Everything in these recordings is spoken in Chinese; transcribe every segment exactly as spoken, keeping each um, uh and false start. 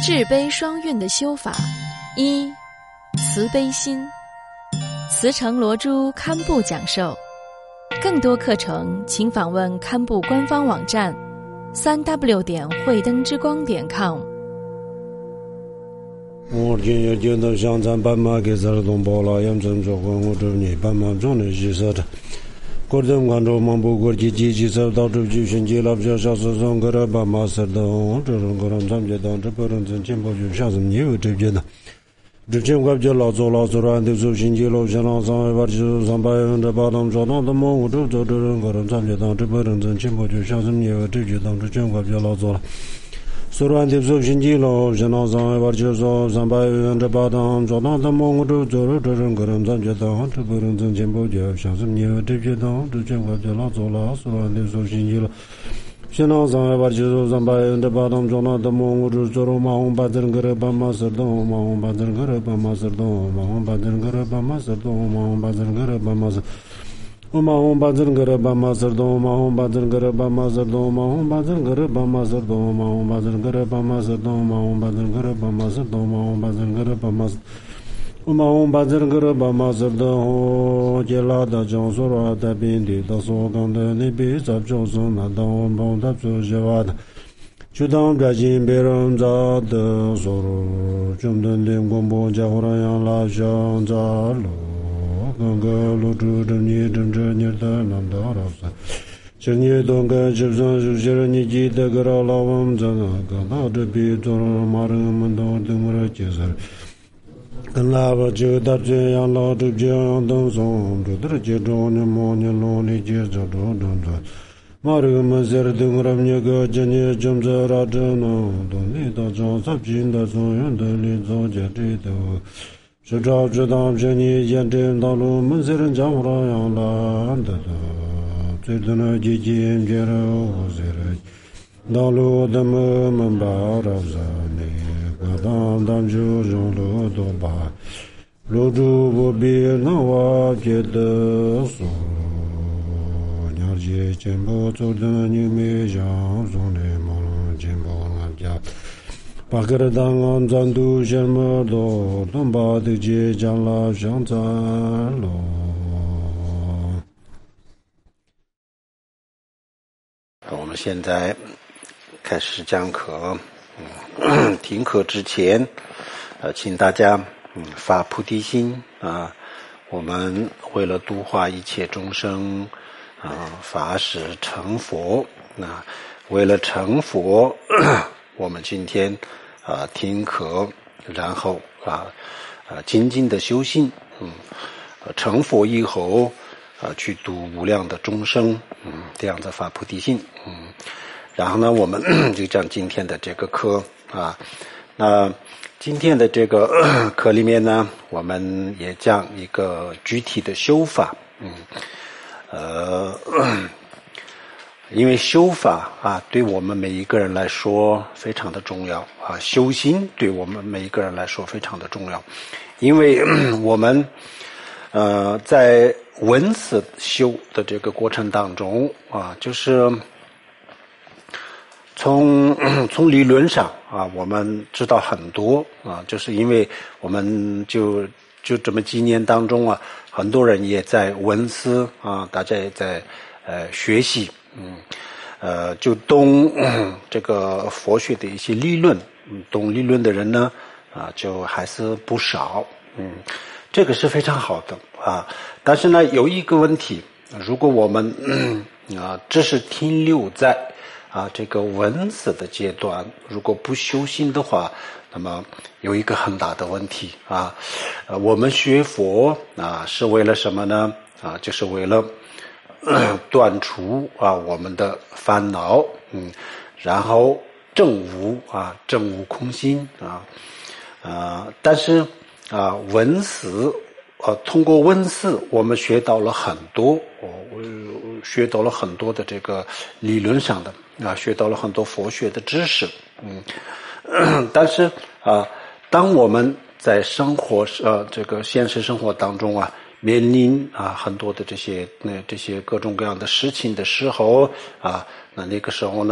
智悲双运的修法。一、慈悲心。慈诚罗珠堪布讲授。更多课程请访问堪布官方网站三 w 点慧灯之光点 com。 我今日见到香山斑马给咱的同胞了，严正做过我这你斑马中的意思的。国政关注蒙古国际积极受到主举寻机了比较小时上个的斑马是的，这种个人参加到这不能真进步就像是你有这边的。之前我就老做老做然的做新机楼线上上海把就是上百分之八当做当的蒙古州做这种个人参加到这不能真进步就像是你有这边当之前我就老做了。虽然的做新机楼线上上海把就是上百分之八当做当的蒙古州做这种个人参加到这不能真进步就像是你有这边当之前我就老做了。虽然的做新机楼现在上海把就是上百分之八当做当的蒙古州做马红把这个人把马斯东马红把这个人把马斯东马红把这个人把马斯东马红把这个人把马斯我马红把这个人把马斯东马红把这个人把马斯东马红把这个人把马斯东马红把这个人把马斯东马红把这个人把马斯东马红把这个人把马斯我马红把这个人把马斯东接拉的江苏拉的边地的所讲的那边在就是那当我们的做些话的就当在进别人家的所有就能连广播家伙那样拉上家路刚刚露出的你真正你的难道老师今年东个就算是些人你记得个老我们在那个到这边做马人们都等我来介绍跟老婆就到这样老就这样等送这都接着你莫你老你接着着着着马人们在这等我们那个今年正在拉着呢等你到张三金的所有的你早接这都是照知道这你见证道路们在人家伙样啦的的最多呢几件别人我在这道路的么们把着在你我当当就用路多把路主不必那我觉得说了解进步走的你没想中的忙进步了家把个的档案战斗什么都能把的接将了上战了。 我们现在开始讲课，嗯，听课之前，呃，请大家嗯发菩提心啊，我们为了度化一切众生啊，发誓成佛啊，为了成佛，我们今天啊听课，然后啊啊精进的修行，嗯，成佛以后啊去度无量的众生，嗯，这样子发菩提心，嗯，然后呢，我们就讲今天的这个课啊，那今天的这个课里面呢，我们也讲一个具体的修法，嗯，呃。因为修法啊，对我们每一个人来说非常的重要啊，修心对我们每一个人来说非常的重要，因为我们呃在闻思修的这个过程当中啊，就是从从理论上啊，我们知道很多啊，就是因为我们就就这么几年当中啊，很多人也在闻思啊，大家也在呃学习。嗯，呃，就懂、嗯、这个佛学的一些理论，嗯，懂理论的人呢，啊，就还是不少，嗯，这个是非常好的啊。但是呢，有一个问题，如果我们嗯啊只是停留在啊这个闻思的阶段，如果不修心的话，那么有一个很大的问题啊。呃，我们学佛啊是为了什么呢？啊，就是为了断除啊我们的烦恼，嗯，然后证悟啊证悟空心啊啊，但是啊闻思啊通过闻思我们学到了很多，我、哦、学到了很多的这个理论上的啊，学到了很多佛学的知识，嗯，但是啊，当我们在生活呃这个现实生活当中啊。面临啊很多的这些那这些各种各样的事情的时候啊，那那个时候呢，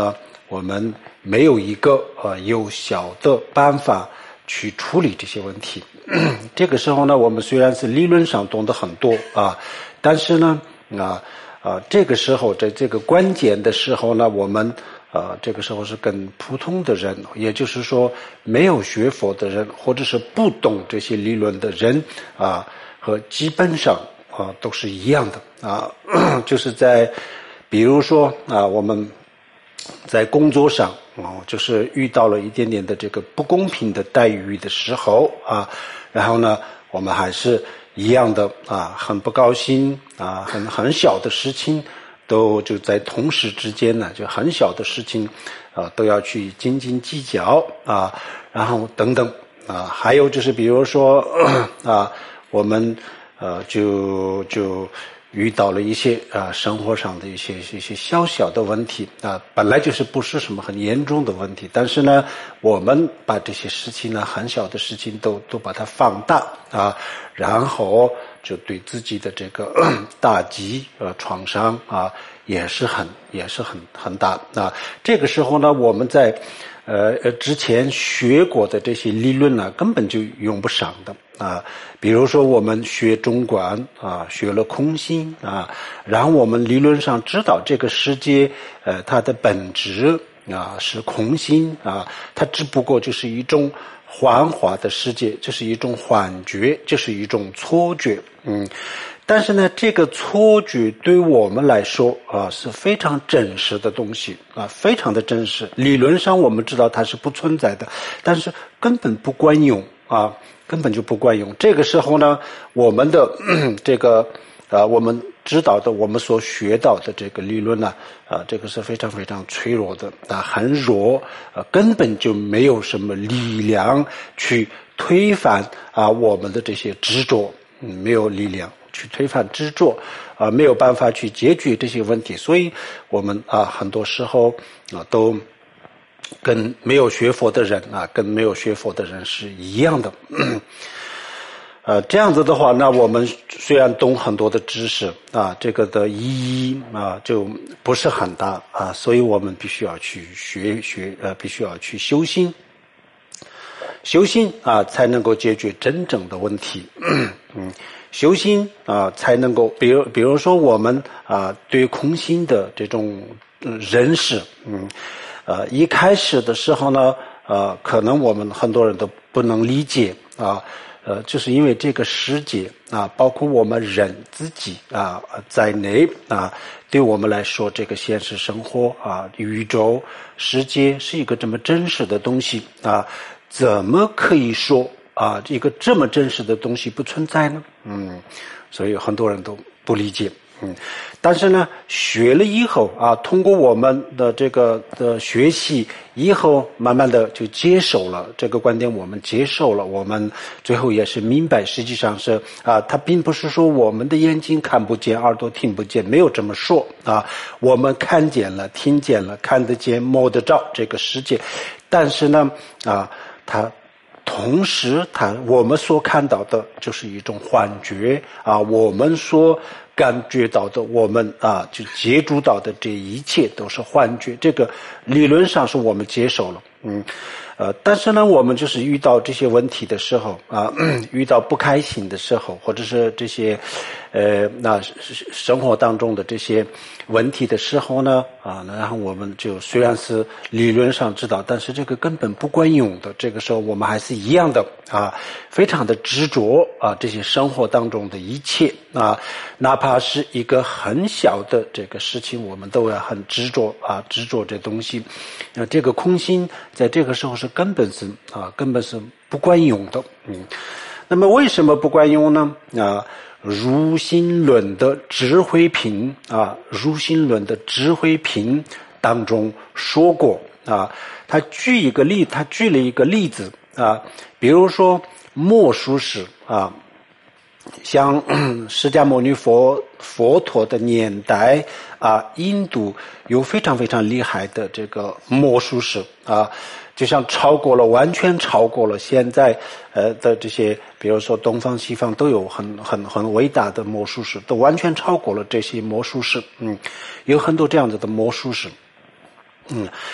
我们没有一个呃有效的办法去处理这些问题。这个时候呢，我们虽然是理论上懂得很多啊，但是呢啊啊这个时候在这个关键的时候呢，我们呃这个时候是跟普通的人，也就是说没有学佛的人，或者是不懂这些理论的人啊，和基本上啊都是一样的啊，就是在比如说啊我们在工作上啊，就是遇到了一点点的这个不公平的待遇的时候啊，然后呢，我们还是一样的啊，很不高兴啊，很很小的事情都就在同时之间呢，就很小的事情啊都要去斤斤计较啊，然后等等啊，还有就是比如说啊，我们呃就就。遇到了一些啊生活上的一些一些小小的问题啊，本来就是不是什么很严重的问题，但是呢，我们把这些事情呢，很小的事情都都把它放大啊，然后就对自己的这个打击呃创伤啊，也是很也是很很大啊。这个时候呢，我们在呃呃之前学过的这些理论呢，根本就用不上的。啊，比如说我们学中观啊，学了空性啊，然后我们理论上知道这个世界，呃，它的本质啊是空性啊，它只不过就是一种幻化的世界，就是一种幻觉，就是一种错觉，嗯，但是呢，这个错觉对我们来说啊是非常真实的东西啊，非常的真实。理论上我们知道它是不存在的，但是根本不管用啊。根本就不管用。这个时候呢，我们的这个呃，我们知道的，我们所学到的这个理论呢，啊、呃，这个是非常非常脆弱的啊，很弱，呃，根本就没有什么力量去推翻啊我们的这些执着，嗯，没有力量去推翻执着，啊、呃，没有办法去解决这些问题，所以我们啊，很多时候啊都。跟没有学佛的人啊，跟没有学佛的人是一样的。呃，这样子的话，那我们虽然懂很多的知识啊，这个的意义啊就不是很大啊，所以我们必须要去学学呃，必须要去修心，修心啊才能够解决真正的问题。嗯，修心啊才能够，比如比如说我们啊对空心的这种认识，嗯。呃，一开始的时候呢，呃，可能我们很多人都不能理解啊，呃，就是因为这个世界啊，包括我们人自己啊在内啊，对我们来说，这个现实生活啊，宇宙世界是一个这么真实的东西啊，怎么可以说啊，一个这么真实的东西不存在呢？嗯，所以很多人都不理解。嗯，但是呢，学了以后啊，通过我们的这个的学习以后，慢慢的就接受了这个观点，我们接受了，我们最后也是明白，实际上是啊，它并不是说我们的眼睛看不见，耳朵听不见，没有这么说啊，我们看见了，听见了，看得见，摸得着这个世界，但是呢，啊，它。同时，它我们所看到的就是一种幻觉啊，我们所感觉到的，我们啊就接触到的这一切都是幻觉。这个理论上是我们接受了，嗯，呃，但是呢，我们就是遇到这些问题的时候啊，遇到不开心的时候，或者是这些呃那生活当中的这些问题的时候呢，啊，然后我们就虽然是理论上知道，但是这个根本不管用的。这个时候我们还是一样的啊，非常的执着啊，这些生活当中的一切啊，哪怕是一个很小的这个事情，我们都要很执着啊，执着这东西。那这个空心在这个时候是根本是啊，根本是不管用的。嗯，那么为什么不管用呢？啊？入心论的智慧品啊，入心论的智慧品当中说过啊，他举一个例，他举了一个例子啊，比如说莫术士啊，像释迦牟尼佛佛陀的年代啊，印度有非常非常厉害的这个魔术师啊，就像超过了，完全超过了现在呃的这些，比如说东方西方都有很很很伟大的魔术师，都完全超过了这些魔术师。嗯，有很多这样子的魔术师。嗯，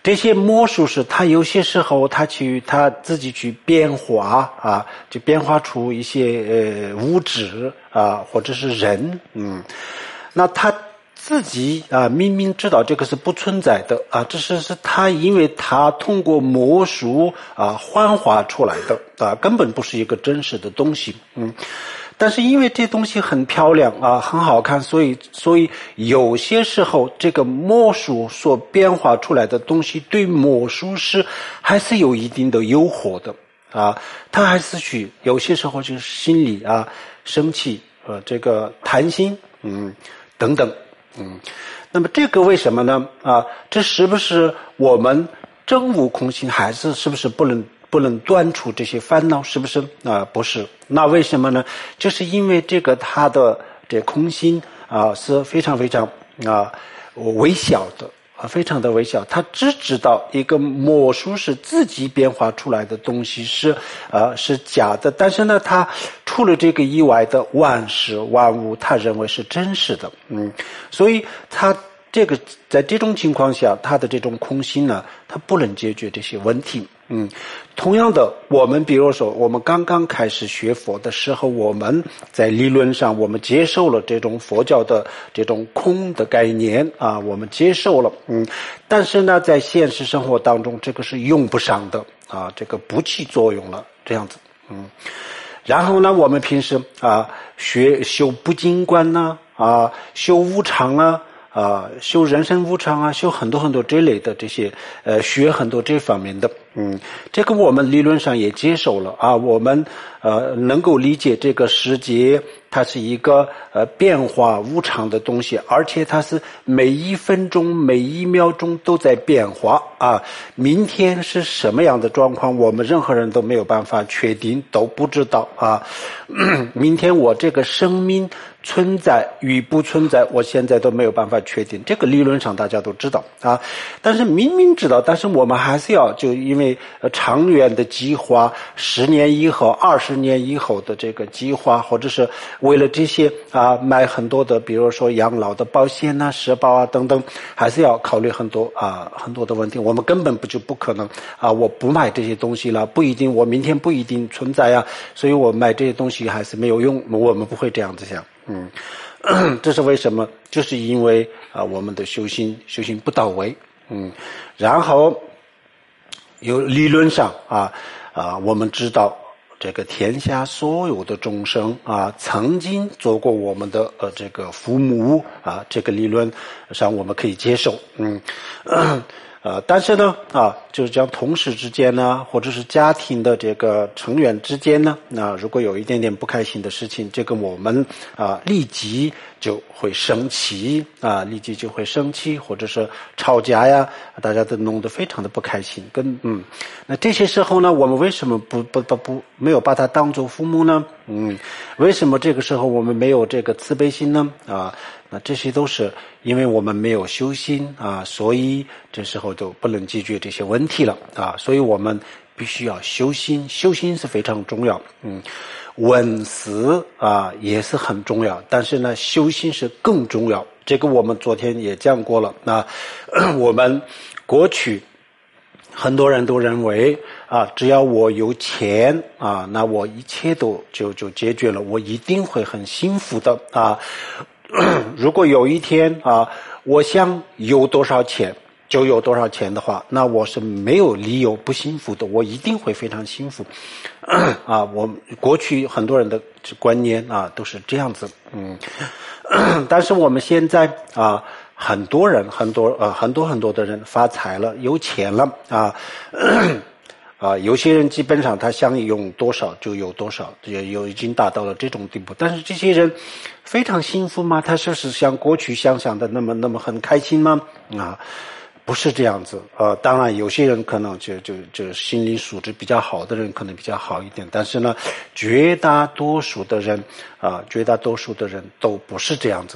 这些魔术师他有些时候他去他自己去变化啊，就变化出一些呃物质啊或者是人，嗯，那他自己啊明明知道这个是不存在的啊，这是是他因为他通过魔术啊幻化出来的啊，根本不是一个真实的东西，嗯。但是因为这东西很漂亮啊，很好看，所以所以有些时候这个魔术所变化出来的东西对魔术师还是有一定的诱惑的啊，他还是去有些时候就是心里啊生气呃这个贪心嗯等等嗯，那么这个为什么呢啊？这是不是我们真悟空性还是是不是不能？不能断除这些烦恼，是不是啊？不是，那为什么呢？就是因为这个他的这空心啊是非常非常啊微小的啊，非常的微小。他只知道一个魔术是自己变化出来的东西是啊是假的，但是呢，他除了这个以外的万事万物，他认为是真实的，嗯，所以他。这个在这种情况下，他的这种空心呢，他不能解决这些问题。嗯，同样的，我们比如说，我们刚刚开始学佛的时候，我们在理论上我们接受了这种佛教的这种空的概念啊，我们接受了，嗯，但是呢，在现实生活当中，这个是用不上的啊，这个不起作用了，这样子，嗯。然后呢，我们平时啊学修不净观呐，啊修无常啊。啊，修人生无常啊，修很多很多这类的这些，呃，学很多这方面的，嗯，这个我们理论上也接受了啊，我们呃能够理解这个世界它是一个呃变化无常的东西，而且它是每一分钟每一秒钟都在变化啊，明天是什么样的状况，我们任何人都没有办法确定，都不知道啊，明天我这个生命存在与不存在，我现在都没有办法确定，这个理论上大家都知道啊，但是明明知道，但是我们还是要就因为呃长远的计划，十年以后、二十年以后的这个计划，或者是为了这些啊买很多的，比如说养老的保险啊、社保啊等等，还是要考虑很多啊很多的问题。我们根本不就不可能啊，我不买这些东西了，不一定我明天不一定存在啊，所以我买这些东西还是没有用，我们不会这样子想。嗯，这是为什么？就是因为啊，我们的修行修行不到位。嗯，然后有理论上啊啊，我们知道这个天下所有的众生啊，曾经做过我们的呃这个父母啊，这个理论上我们可以接受。嗯。呃，但是呢，啊，就是讲同事之间呢，或者是家庭的这个成员之间呢，那如果有一点点不开心的事情，这个我们啊立即就会生气啊，立即就会生气，或者是吵架呀，大家都弄得非常的不开心。跟嗯，那这些时候呢，我们为什么不不不不没有把他当作父母呢？嗯，为什么这个时候我们没有这个慈悲心呢？啊？那这些都是因为我们没有修心啊，所以这时候就不能解决这些问题了啊，所以我们必须要修心，修心是非常重要。嗯，闻思啊也是很重要，但是呢，修心是更重要。这个我们昨天也讲过了。那我们过去很多人都认为啊，只要我有钱啊，那我一切都就就解决了，我一定会很幸福的啊。如果有一天啊，我想有多少钱就有多少钱的话，那我是没有理由不幸福的，我一定会非常幸福。啊，我过去很多人的观念啊都是这样子，嗯，但是我们现在啊，很多人很多呃很多很多的人发财了，有钱了啊。啊，有些人基本上他想用多少就有多少，也有已经达到了这种地步。但是这些人非常幸福吗？他是不是像过去想象的那么那么很开心吗？啊，不是这样子。呃，当然有些人可能就就就心理素质比较好的人可能比较好一点，但是呢，绝大多数的人啊，绝大多数的人都不是这样子的。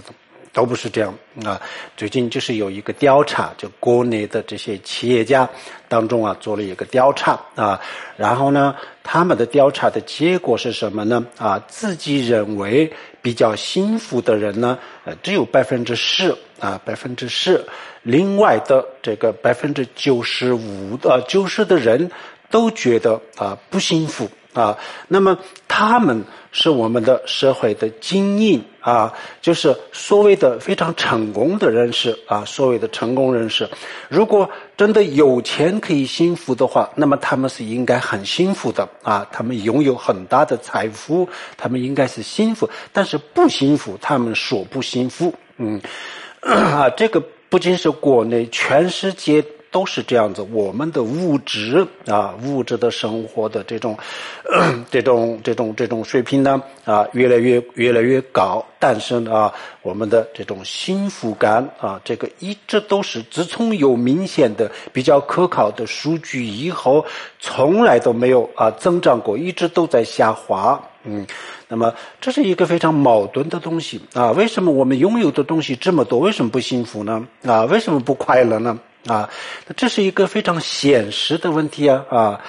都不是这样啊。最近就是有一个调查，就国内的这些企业家当中啊做了一个调查啊，然后呢他们的调查的结果是什么呢？啊，自己认为比较幸福的人呢，呃，只有百分之十啊，百分之十。另外的这个百分之九十五呃九十的人都觉得啊不幸福啊。那么他们是我们的社会的精英啊，就是所谓的非常成功的人士啊，所谓的成功人士。如果真的有钱可以幸福的话，那么他们是应该很幸福的啊，他们拥有很大的财富，他们应该是幸福。但是不幸福，他们说不幸福。嗯，啊，这个不仅是国内，全世界都是这样子。我们的物质啊，物质的生活的这种、呃、这种这种这种水平呢啊，越来越越来越高。但是呢啊，我们的这种幸福感啊，这个一直都是自从有明显的比较可靠的数据以后，从来都没有啊增长过，一直都在下滑。嗯，那么这是一个非常矛盾的东西啊。为什么我们拥有的东西这么多，为什么不幸福呢？啊，为什么不快乐呢？啊，这是一个非常现实的问题啊啊，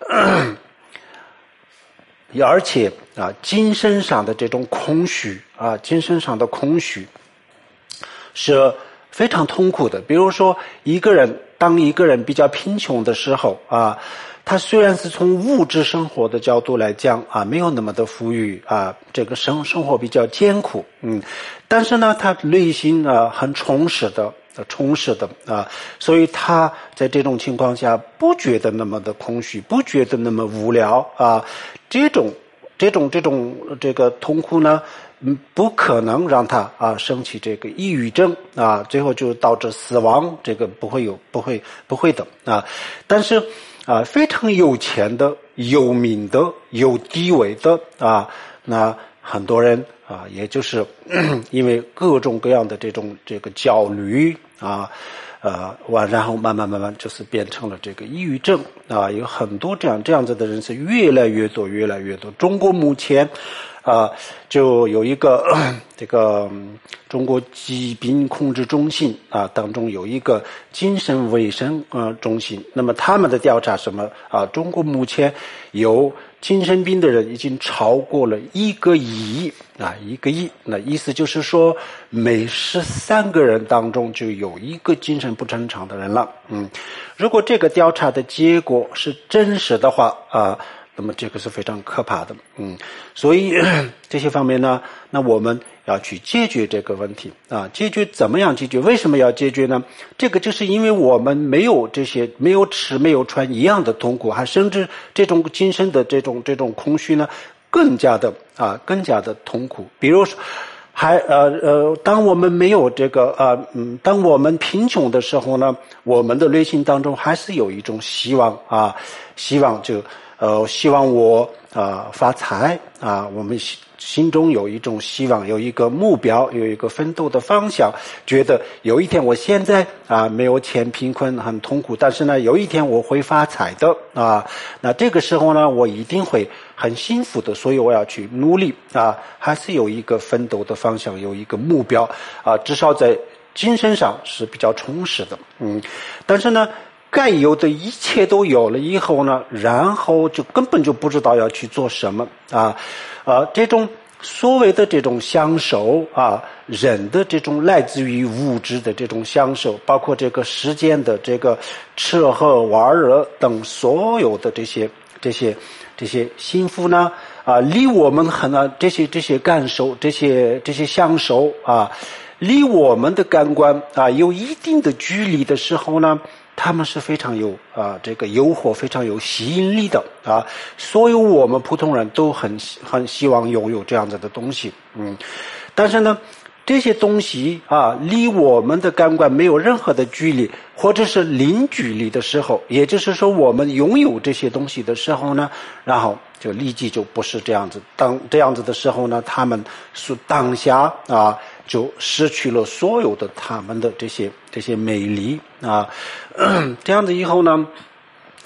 而且啊，精神上的这种空虚啊，精神上的空虚是非常痛苦的。比如说，一个人当一个人比较贫穷的时候啊。他虽然是从物质生活的角度来讲啊，没有那么的富裕啊，这个生生活比较艰苦，嗯，但是呢，他内心啊很充实的，充实的啊，所以他在这种情况下不觉得那么的空虚，不觉得那么无聊啊，这种这种这种这个痛苦呢，嗯，不可能让他啊生起这个抑郁症啊，最后就导致死亡，这个不会有，不会不会的啊，但是。啊，非常有钱的、有名的、有地位的啊，那很多人啊，也就是因为各种各样的这种这个焦虑啊，呃，完然后慢慢慢慢就是变成了这个抑郁症啊，有很多这样这样子的人是越来越多，越来越多。中国目前啊，就有一个这个中国疾病控制中心啊，当中有一个精神卫生呃中心。那么他们的调查什么啊？中国目前有精神病的人已经超过了一个亿啊，一个亿。那意思就是说，每十三个人当中就有一个精神不正常的人了。嗯，如果这个调查的结果是真实的话啊。那么这个是非常可怕的，嗯，所以这些方面呢，那我们要去解决这个问题啊，解决怎么样解决？为什么要解决呢？这个就是因为我们没有这些，没有吃没有穿一样的痛苦，还甚至这种精神的这种这种空虚呢，更加的啊，更加的痛苦。比如说。还呃呃，当我们没有这个呃嗯，当我们贫穷的时候呢，我们的内心当中还是有一种希望啊，希望就呃希望我啊、呃、发财啊，我们心中有一种希望，有一个目标，有一个奋斗的方向，觉得有一天我现在啊没有钱，贫困很痛苦，但是呢有一天我会发财的啊，那这个时候呢我一定会很幸福的，所以我要去努力啊，还是有一个奋斗的方向，有一个目标啊，至少在精神上是比较充实的，嗯，但是呢该有的一切都有了以后呢，然后就根本就不知道要去做什么啊，啊，这种所谓的这种享受啊，人的这种来自于物质的这种享受，包括这个时间的这个吃喝玩乐等所有的这些这些这些幸福呢，啊，离我们很啊这些这些感受，这些这些享受啊，离我们的感官啊有一定的距离的时候呢。他们是非常有啊，这个诱惑非常有吸引力的啊，所有我们普通人都很很希望拥有这样子的东西，嗯，但是呢，这些东西啊，离我们的感官没有任何的距离，或者是零距离的时候，也就是说，我们拥有这些东西的时候呢，然后就立即就不是这样子，当这样子的时候呢，他们是当下啊。就失去了所有的他们的这些这些美丽啊，这样子以后呢，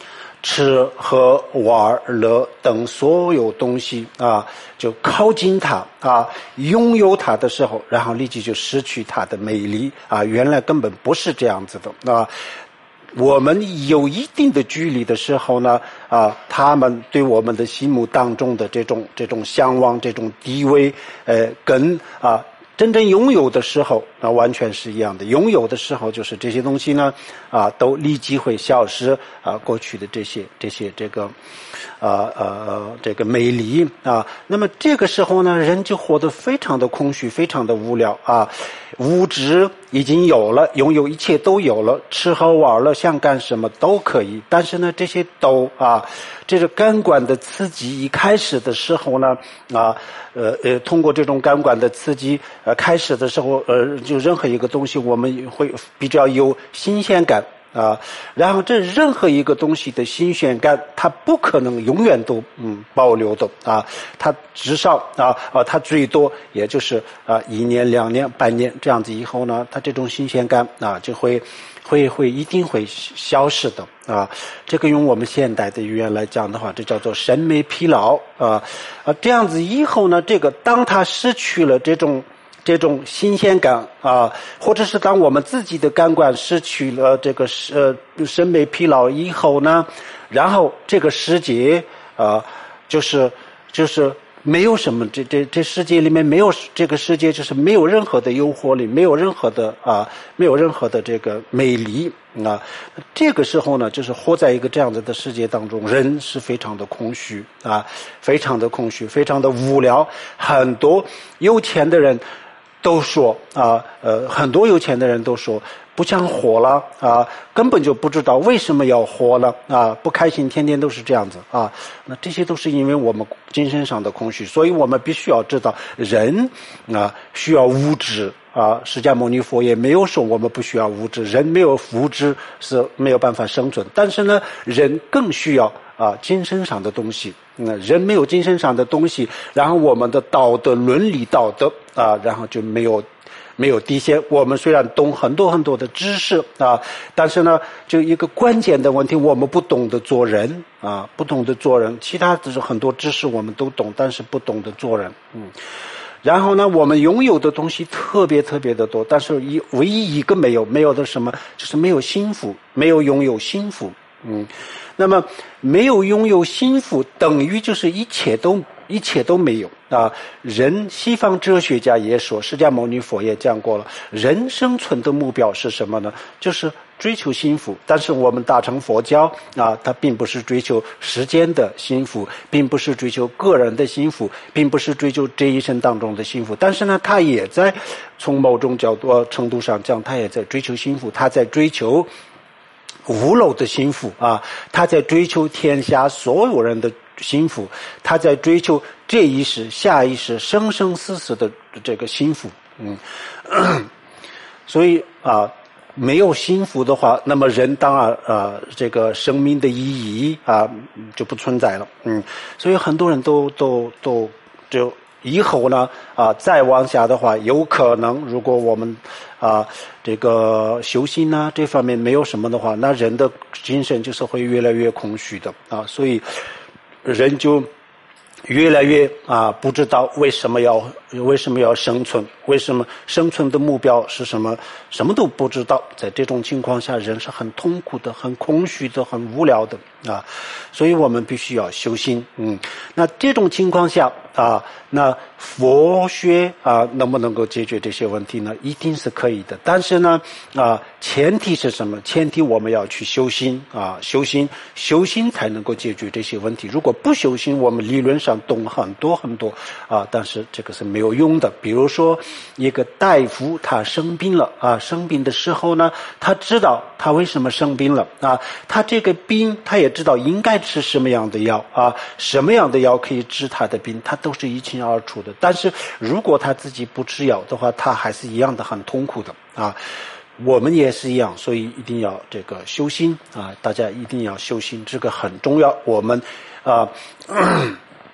吃喝玩乐等所有东西啊，就靠近它啊，拥有它的时候，然后立即就失去它的美丽啊，原来根本不是这样子的啊。我们有一定的距离的时候呢，啊，他们对我们的心目当中的这种这种向往、这种地位，呃，跟啊真正拥有的时候，那完全是一样的。拥有的时候，就是这些东西呢，啊，都立即会消失啊，过去的这些这些这个，呃呃这个美丽啊。那么这个时候呢，人就活得非常的空虚，非常的无聊啊。物质已经有了，拥有一切都有了，吃喝玩乐想干什么都可以。但是呢，这些都啊，这个感官的刺激一开始的时候呢，啊，呃呃，通过这种感官的刺激，呃，开始的时候，呃，就任何一个东西我们会比较有新鲜感。啊，然后这任何一个东西的新鲜感，它不可能永远都嗯保留的啊，它至少啊啊，它最多也就是啊一年、两年、半年这样子以后呢，它这种新鲜感啊就会会会一定会消失的啊。这个用我们现代的语言来讲的话，这叫做审美疲劳啊啊。这样子以后呢，这个当它失去了这种。这种新鲜感啊，或者是当我们自己的感官失去了这个呃审美疲劳以后呢，然后这个世界啊，就是就是没有什么，这这这世界里面没有这个世界就是没有任何的诱惑力，没有任何的啊，没有任何的这个魅力啊。这个时候呢，就是活在一个这样子的世界当中，人是非常的空虚啊，非常的空虚，非常的无聊。很多有钱的人。都说啊，呃，很多有钱的人都说不想活了啊，根本就不知道为什么要活了啊，不开心，天天都是这样子啊。那这些都是因为我们精神上的空虚，所以我们必须要知道，人啊需要物质啊。释迦牟尼佛也没有说我们不需要物质，人没有物质是没有办法生存，但是呢，人更需要啊精神上的东西。那人没有精神上的东西，然后我们的道德伦理道德啊，然后就没有没有底线。我们虽然懂很多很多的知识啊，但是呢，就一个关键的问题，我们不懂得做人啊，不懂得做人。其他的是很多知识我们都懂，但是不懂得做人。嗯，然后呢，我们拥有的东西特别特别的多，但是一唯一一个没有没有的什么，就是没有幸福，没有拥有幸福。嗯。那么没有拥有幸福，等于就是一切都一切都没有啊！人西方哲学家也说，释迦牟尼佛也讲过了，人生存的目标是什么呢？就是追求幸福。但是我们大乘佛教啊，它并不是追求时间的幸福，并不是追求个人的幸福，并不是追求这一生当中的幸福。但是呢，他也在从某种角度程度上讲，他也在追求幸福，他在追求。无漏的幸福啊，他在追求天下所有人的幸福，他在追求这一世、下一世、生生死死的这个幸福。嗯，所以啊，没有幸福的话，那么人当然啊，这个生命的意义啊就不存在了。嗯，所以很多人都都都就。以后呢，啊，再往下的话，有可能如果我们啊这个修心呢这方面没有什么的话，那人的精神就是会越来越空虚的啊，所以人就越来越啊不知道为什么要为什么要生存，为什么生存的目标是什么，什么都不知道。在这种情况下，人是很痛苦的、很空虚的、很无聊的啊，所以我们必须要修心。嗯，那这种情况下啊，那佛学啊能不能够解决这些问题呢？一定是可以的。但是呢，啊，前提是什么？前提我们要去修心啊，修心，修心才能够解决这些问题。如果不修心，我们理论上懂很多很多啊，但是这个是没有用的。比如说，一个大夫他生病了啊，生病的时候呢，他知道他为什么生病了啊，他这个病他也知道应该吃什么样的药啊，什么样的药可以治他的病，他都是一清二楚的。但是如果他自己不吃药的话，他还是一样的很痛苦的啊。我们也是一样，所以一定要这个修心啊，大家一定要修心，这个很重要。我们啊。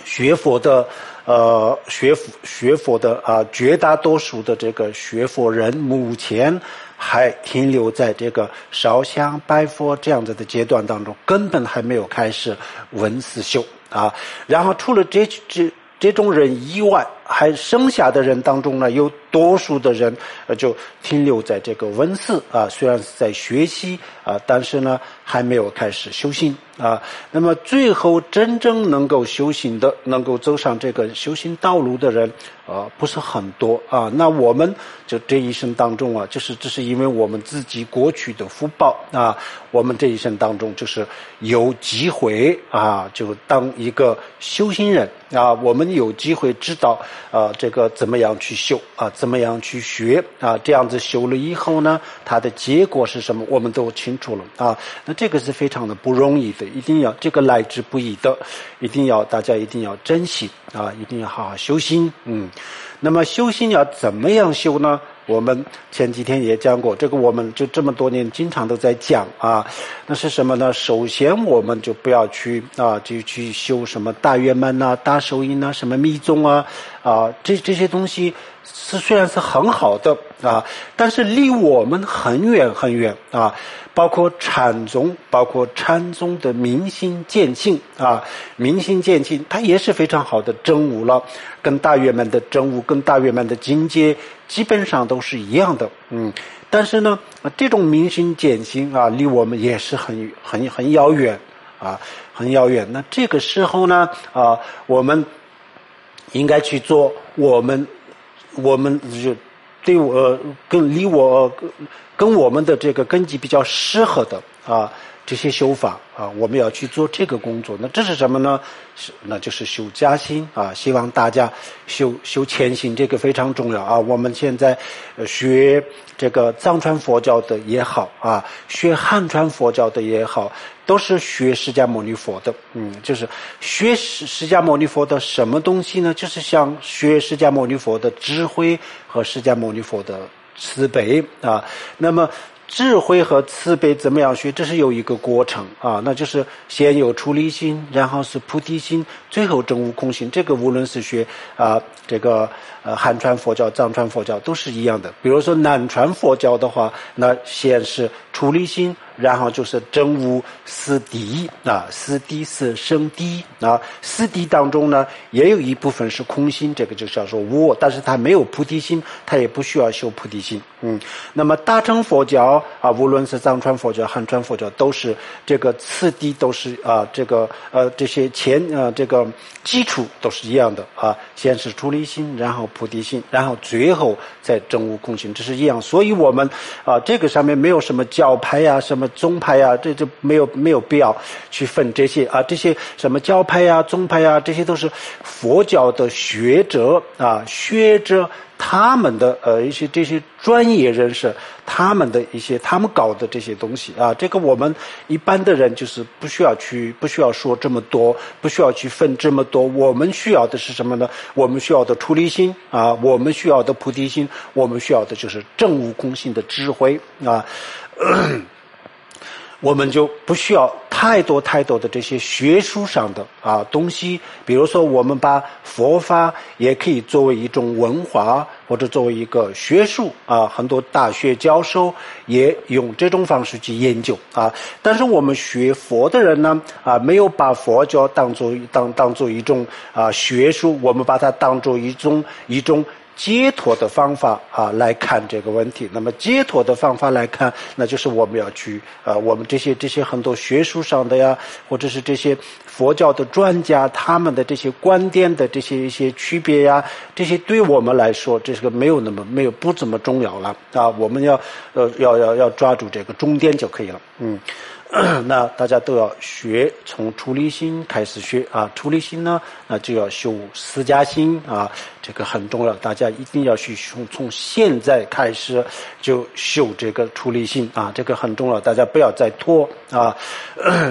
学佛的呃学学佛的啊、呃、绝大多数的这个学佛人目前还停留在这个烧香拜佛这样子的阶段当中，根本还没有开始闻思修啊。然后除了这这这种人以外，还剩下的人当中呢，有多数的人呃就停留在这个闻思啊，虽然是在学习啊，但是呢还没有开始修行啊。那么最后真正能够修行的，能够走上这个修行道路的人啊，不是很多啊。那我们就这一生当中啊，就是这是因为我们自己过去的福报啊，我们这一生当中就是有机会啊，就当一个修行人啊，我们有机会知道啊，这个怎么样去修啊，怎么样去学啊，这样子修了以后呢，它的结果是什么，我们都清楚了啊。那这个是非常的不容易的，一定要这个来之不易的，一定要大家一定要珍惜啊，一定要好好修心。嗯，那么修心要怎么样修呢？我们前几天也讲过，这个我们就这么多年经常都在讲啊。那是什么呢？首先我们就不要去啊，就去修什么大圆满呐、大手印呐、什么密宗啊啊，这这些东西是虽然是很好的啊，但是离我们很远很远啊。包括禅宗，包括禅宗的明心见性啊，明心见性它也是非常好的证悟了，跟大圆满的证悟，跟大圆满的境界基本上都是一样的。嗯，但是呢，这种明心见性啊，离我们也是很很很遥远啊，很遥远。那这个时候呢，啊，我们应该去做我们我们就对我跟离我跟我们的这个根基比较适合的啊这些修法啊，我们要去做这个工作。那这是什么呢？是那就是修家心啊，希望大家修修谦心，这个非常重要啊。我们现在学这个藏传佛教的也好啊，学汉传佛教的也好，都是学释迦牟尼佛的。嗯，就是学释释迦牟尼佛的什么东西呢？就是像学释迦牟尼佛的智慧和释迦牟尼佛的慈悲啊。那么智慧和慈悲怎么样学？这是有一个过程啊，那就是先有出离心，然后是菩提心，最后证悟空心。这个无论是学啊这个呃汉传佛教、藏传佛教都是一样的。比如说南传佛教的话，那先是出离心，然后就是证悟四谛啊，四谛是生谛啊，四谛当中呢也有一部分是空心，这个就是要说我，但是他没有菩提心，他也不需要修菩提心。嗯，那么大乘佛教啊，无论是藏传佛教、汉传佛教，都是这个次第都是啊，这个呃这些前呃这个基础都是一样的啊，先是出离心，然后菩提心，然后最后再证悟空心，这是一样。所以我们啊这个上面没有什么教派呀、什么宗派呀，这就没有没有必要去分这些啊，这些什么教派呀、宗派呀，这些都是佛教的学者啊，学者。他们的呃一些这些专业人士，他们的一些他们搞的这些东西啊，这个我们一般的人就是不需要去不需要说这么多，不需要去分这么多。我们需要的是什么呢？我们需要的出离心啊，我们需要的菩提心，我们需要的就是证悟空性的智慧啊。呃我们就不需要太多太多的这些学术上的啊东西，比如说我们把佛法也可以作为一种文化，或者作为一个学术啊，很多大学教授也用这种方式去研究啊。但是我们学佛的人呢啊，没有把佛教当作当当作一种啊学术，我们把它当作一种一种。解脱的方法啊来看这个问题，那么解脱的方法来看，那就是我们要去呃，我们这些这些很多学术上的呀，或者是这些佛教的专家他们的这些观点的这些一些区别呀，这些对我们来说，这个没有那么没有不怎么重要了啊，我们要呃要要要抓住这个重点就可以了，嗯。那大家都要学，从出离心开始学啊。出离心呢，那就要修四迦心啊，这个很重要，大家一定要去从从现在开始就修这个出离心啊，这个很重要，大家不要再拖啊。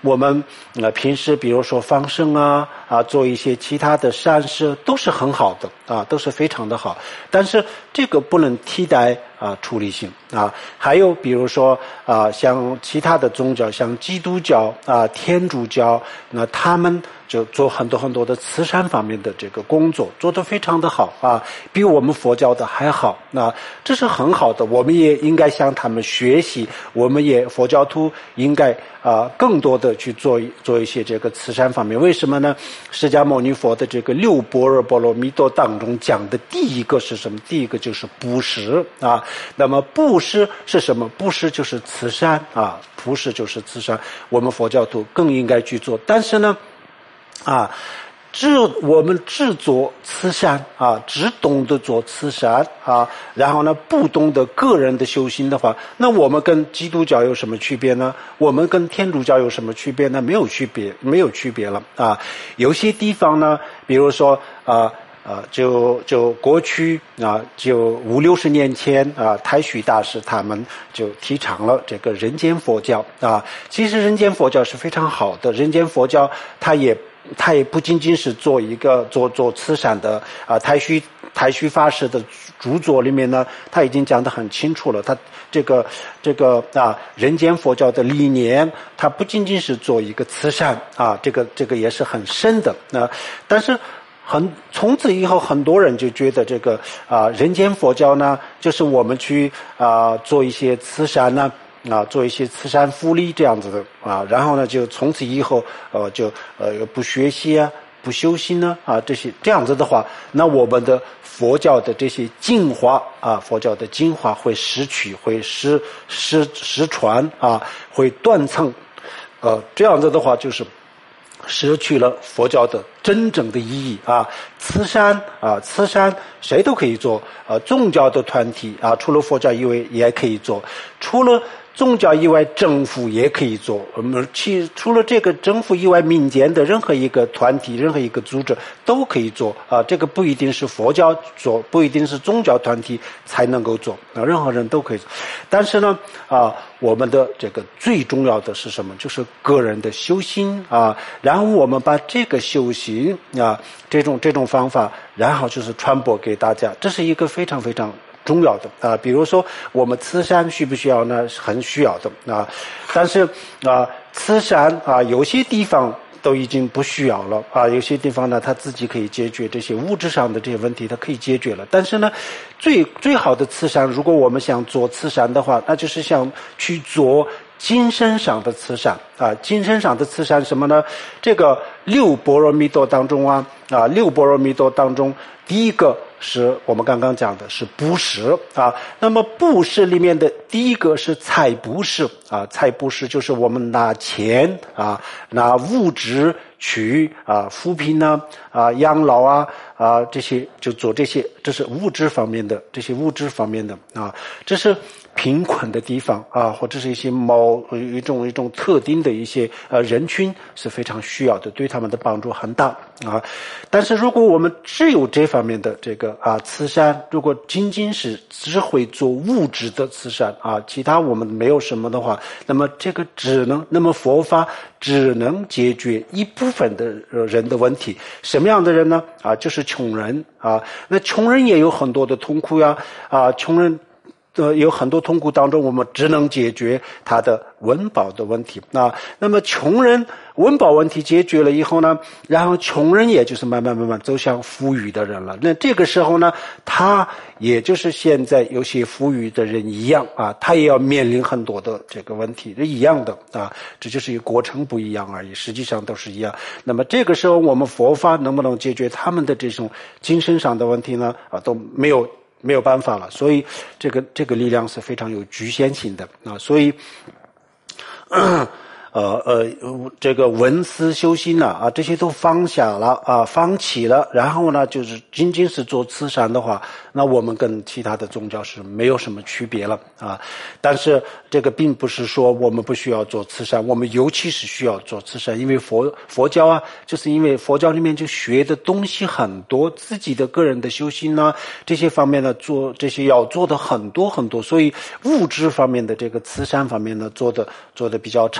我们呃平时比如说放生啊啊，做一些其他的善事都是很好的啊，都是非常的好。但是这个不能替代啊出离心啊。还有比如说啊，像其他的宗教，像基督教啊、天主教，那他们就做很多很多的慈善方面的这个工作，做得非常的好啊，比我们佛教的还好。那这是很好的，我们也应该向他们学习。我们也佛教徒应该啊、呃、更多的去做做一些这个慈善方面。为什么呢？释迦牟尼佛的这个六般若波罗蜜多当中讲的第一个是什么？第一个就是布施啊。那么布施是什么？布施就是慈善啊，布施就是慈善。我们佛教徒更应该去做。但是呢，啊。只我们只做慈善啊，只懂得做慈善啊，然后呢，不懂得个人的修行的话，那我们跟基督教有什么区别呢？我们跟天主教有什么区别呢？没有区别，没有区别了啊。有些地方呢，比如说啊啊，就就过去啊，就五六十年前啊，太虚大师他们就提倡了这个人间佛教啊。其实人间佛教是非常好的，人间佛教它也。他也不仅仅是做一个做做慈善的啊，太虚太虚法师的著作里面呢，他已经讲得很清楚了。他这个这个啊，人间佛教的理念，他不仅仅是做一个慈善啊，这个这个也是很深的。那、啊、但是很从此以后，很多人就觉得这个啊，人间佛教呢，就是我们去啊做一些慈善呢。啊，做一些慈善福利这样子的啊，然后呢，就从此以后，呃，就呃不学习啊，不修心呢啊，这些这样子的话，那我们的佛教的这些精华啊，佛教的精华会失去，会失失失传啊，会断层，呃，这样子的话就是失去了佛教的真正的意义啊。慈善啊，慈善谁都可以做，呃，宗教的团体啊，除了佛教以外也可以做，除了宗教以外，政府也可以做。我们其除了这个政府以外，民间的任何一个团体、任何一个组织都可以做啊。这个不一定是佛教做，不一定是宗教团体才能够做啊，任何人都可以做。但是呢，啊，我们的这个最重要的是什么？就是个人的修心啊。然后我们把这个修行啊，这种这种方法，然后就是传播给大家，这是一个非常非常重要的啊，比如说我们慈善需不需要呢？很需要的啊，但是啊，慈善啊，有些地方都已经不需要了啊，有些地方呢，它自己可以解决这些物质上的这些问题，它可以解决了。但是呢，最最好的慈善，如果我们想做慈善的话，那就是想去做精神上的慈善啊，精神上的慈善什么呢？这个六般若蜜多当中啊啊，六般若蜜多当中，第一个是我们刚刚讲的是布施啊。那么布施里面的第一个是财布施啊，财布施就是我们拿钱啊，拿物质去啊扶贫呢啊养老啊啊这些就做这些，这是物质方面的，这些物质方面的啊，这是贫困的地方啊，或者是一些某一种一种特定的一些呃人群是非常需要的，对他们的帮助很大啊。但是如果我们只有这方面的这个啊慈善，如果仅仅是只会做物质的慈善啊，其他我们没有什么的话，那么这个只能，那么佛法只能解决一部分的人的问题。什么样的人呢？啊，就是穷人啊。那穷人也有很多的痛苦呀啊，穷人。呃，有很多痛苦当中，我们只能解决他的温饱的问题啊。那么穷人温饱问题解决了以后呢，然后穷人也就是慢慢慢慢走向富裕的人了。那这个时候呢，他也就是现在有些富裕的人一样啊，他也要面临很多的这个问题，是一样的啊，这就是一个过程不一样而已，实际上都是一样。那么这个时候，我们佛法能不能解决他们的这种精神上的问题呢？啊，都没有。没有办法了，所以这个这个力量是非常有局限性的啊，所以，呃呃，这个闻思修心了啊，这些都放下了啊，放弃了，然后呢，就是仅仅是做慈善的话，那我们跟其他的宗教是没有什么区别了啊。但是这个并不是说我们不需要做慈善，我们尤其是需要做慈善，因为佛佛教啊，就是因为佛教里面就学的东西很多，自己的个人的修行呢，这些方面呢，做这些要做的很多很多，所以物质方面的这个慈善方面呢，做的做的比较差啊。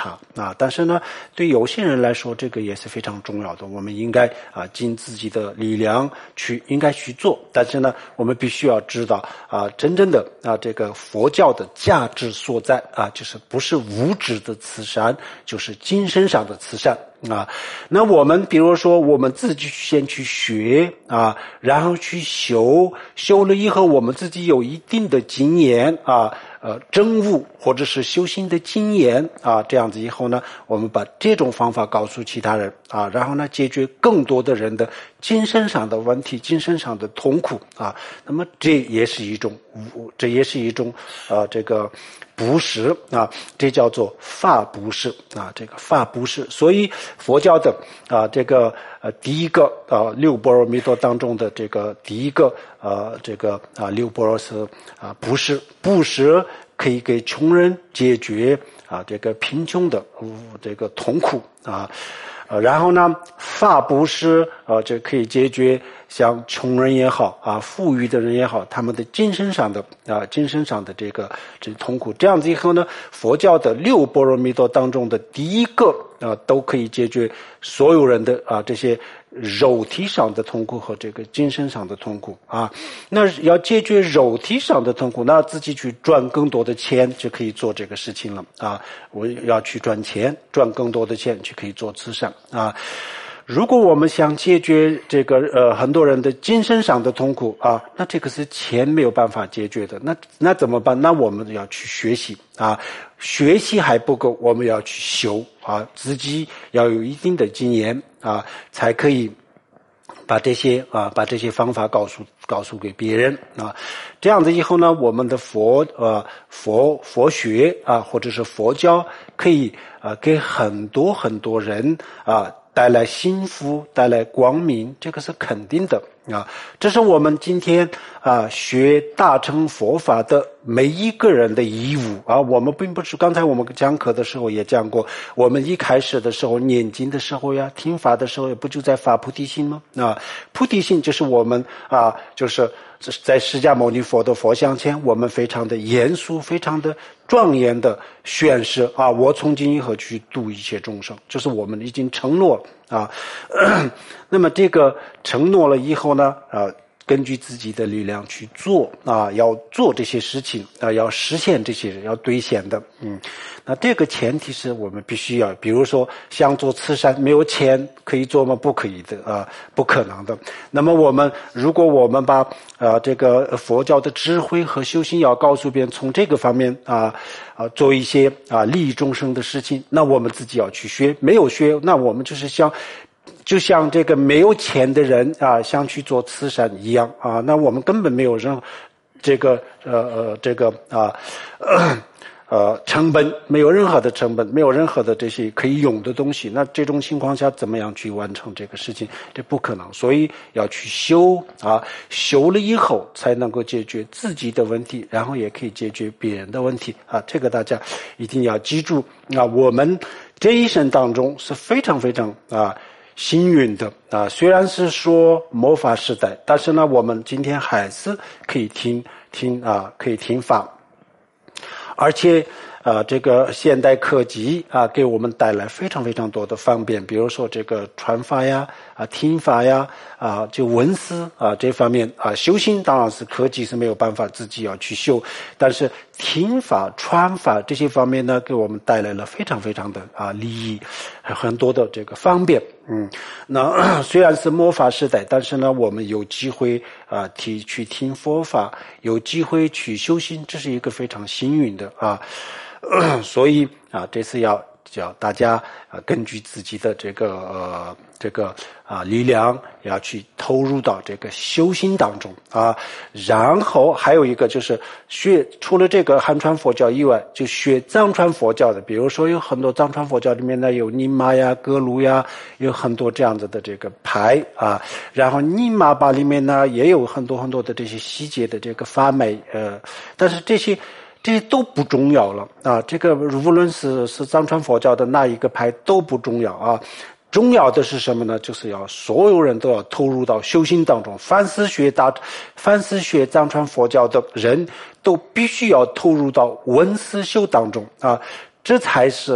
啊。但是呢，对有些人来说，这个也是非常重要的。我们应该啊尽自己的力量去应该去做。但是呢，我们必须要知道啊，真正的啊这个佛教的价值所在啊，就是不是物质的慈善，就是精神上的慈善。啊，那我们比如说，我们自己先去学啊，然后去修，修了以后，我们自己有一定的经验啊，呃，证悟或者是修行的经验啊，这样子以后呢，我们把这种方法告诉其他人啊，然后呢，解决更多的人的精神上的问题、精神上的痛苦啊，那么这也是一种，这也是一种呃，这个。布施啊，这叫做法布施啊，这个法布施。所以佛教的啊，这个呃第一个啊六波罗蜜多当中的这个第一个呃这个啊六波罗是啊布施，布施可以给穷人解决啊这个贫穷的这个痛苦啊。呃，然后呢，法布施，呃，这可以解决像穷人也好啊，富裕的人也好，他们的精神上的啊，精神上的这个这痛苦。这样子以后呢，佛教的六波罗蜜多当中的第一个啊，都可以解决所有人的啊这些肉体上的痛苦和这个精神上的痛苦啊。那要解决肉体上的痛苦，那自己去赚更多的钱就可以做这个事情了啊。我要去赚钱，赚更多的钱就可以做慈善啊。如果我们想解决这个呃很多人的精神上的痛苦啊，那这个是钱没有办法解决的。那那怎么办？那我们要去学习啊，学习还不够，我们要去修啊，自己要有一定的经验啊，才可以把这些啊把这些方法告诉告诉给别人啊。这样子以后呢，我们的佛呃佛佛学啊或者是佛教可以啊给很多很多人啊带来幸福，带来光明，这个是肯定的啊。这是我们今天啊学大乘佛法的每一个人的义务啊。我们并不是刚才我们讲课的时候也讲过，我们一开始的时候念经的时候呀，听法的时候不就在发菩提心吗？啊，菩提心就是我们啊，就是在释迦牟尼佛的佛像前，我们非常的严肃，非常的庄严的宣誓啊，我从今以后去度一切众生，这是我们已经承诺了啊。那么这个承诺了以后呢，啊，根据自己的力量去做啊，要做这些事情啊，要实现这些，要兑现的。嗯，那这个前提是我们必须要，比如说想做慈善，没有钱可以做吗？不可以的啊，不可能的。那么我们如果我们把啊这个佛教的智慧和修行要告诉别人，从这个方面啊啊做一些啊利益众生的事情，那我们自己要去学，没有学，那我们就是像。就像这个没有钱的人啊，想去做慈善一样啊，那我们根本没有任何这个呃呃这个啊呃呃成本，没有任何的成本，没有任何的这些可以用的东西。那这种情况下，怎么样去完成这个事情？这不可能，所以要去修啊，修了以后才能够解决自己的问题，然后也可以解决别人的问题啊。这个大家一定要记住啊，我们这一生当中是非常非常啊。幸运的啊，虽然是说末法时代，但是呢，我们今天还是可以听听啊，可以听法，而且啊，这个现代科技啊，给我们带来非常非常多的方便，比如说这个传法呀、啊听法呀、啊就文思啊这方面啊，修行当然是科技是没有办法自己要去修，但是听法、传法这些方面呢，给我们带来了非常非常的啊利益，很多的这个方便。嗯，那虽然是末法时代，但是呢，我们有机会啊提去听佛法，有机会去修行，这是一个非常幸运的啊。所以啊，这次要叫大家啊，根据自己的这个呃这个啊力量，要去投入到这个修行当中啊。然后还有一个就是学，除了这个汉传佛教以外，就学藏传佛教的。比如说有很多藏传佛教里面呢，有尼玛呀、格鲁呀，有很多这样子的这个派啊。然后尼玛巴里面呢，也有很多很多的这些细节的这个法脉，呃，但是这些。这些都不重要了啊！这个无论是是藏传佛教的那一个派都不重要啊，重要的是什么呢？就是要所有人都要投入到修行当中。凡是学大，凡是学藏传佛教的人都必须要投入到闻思修当中啊，这才是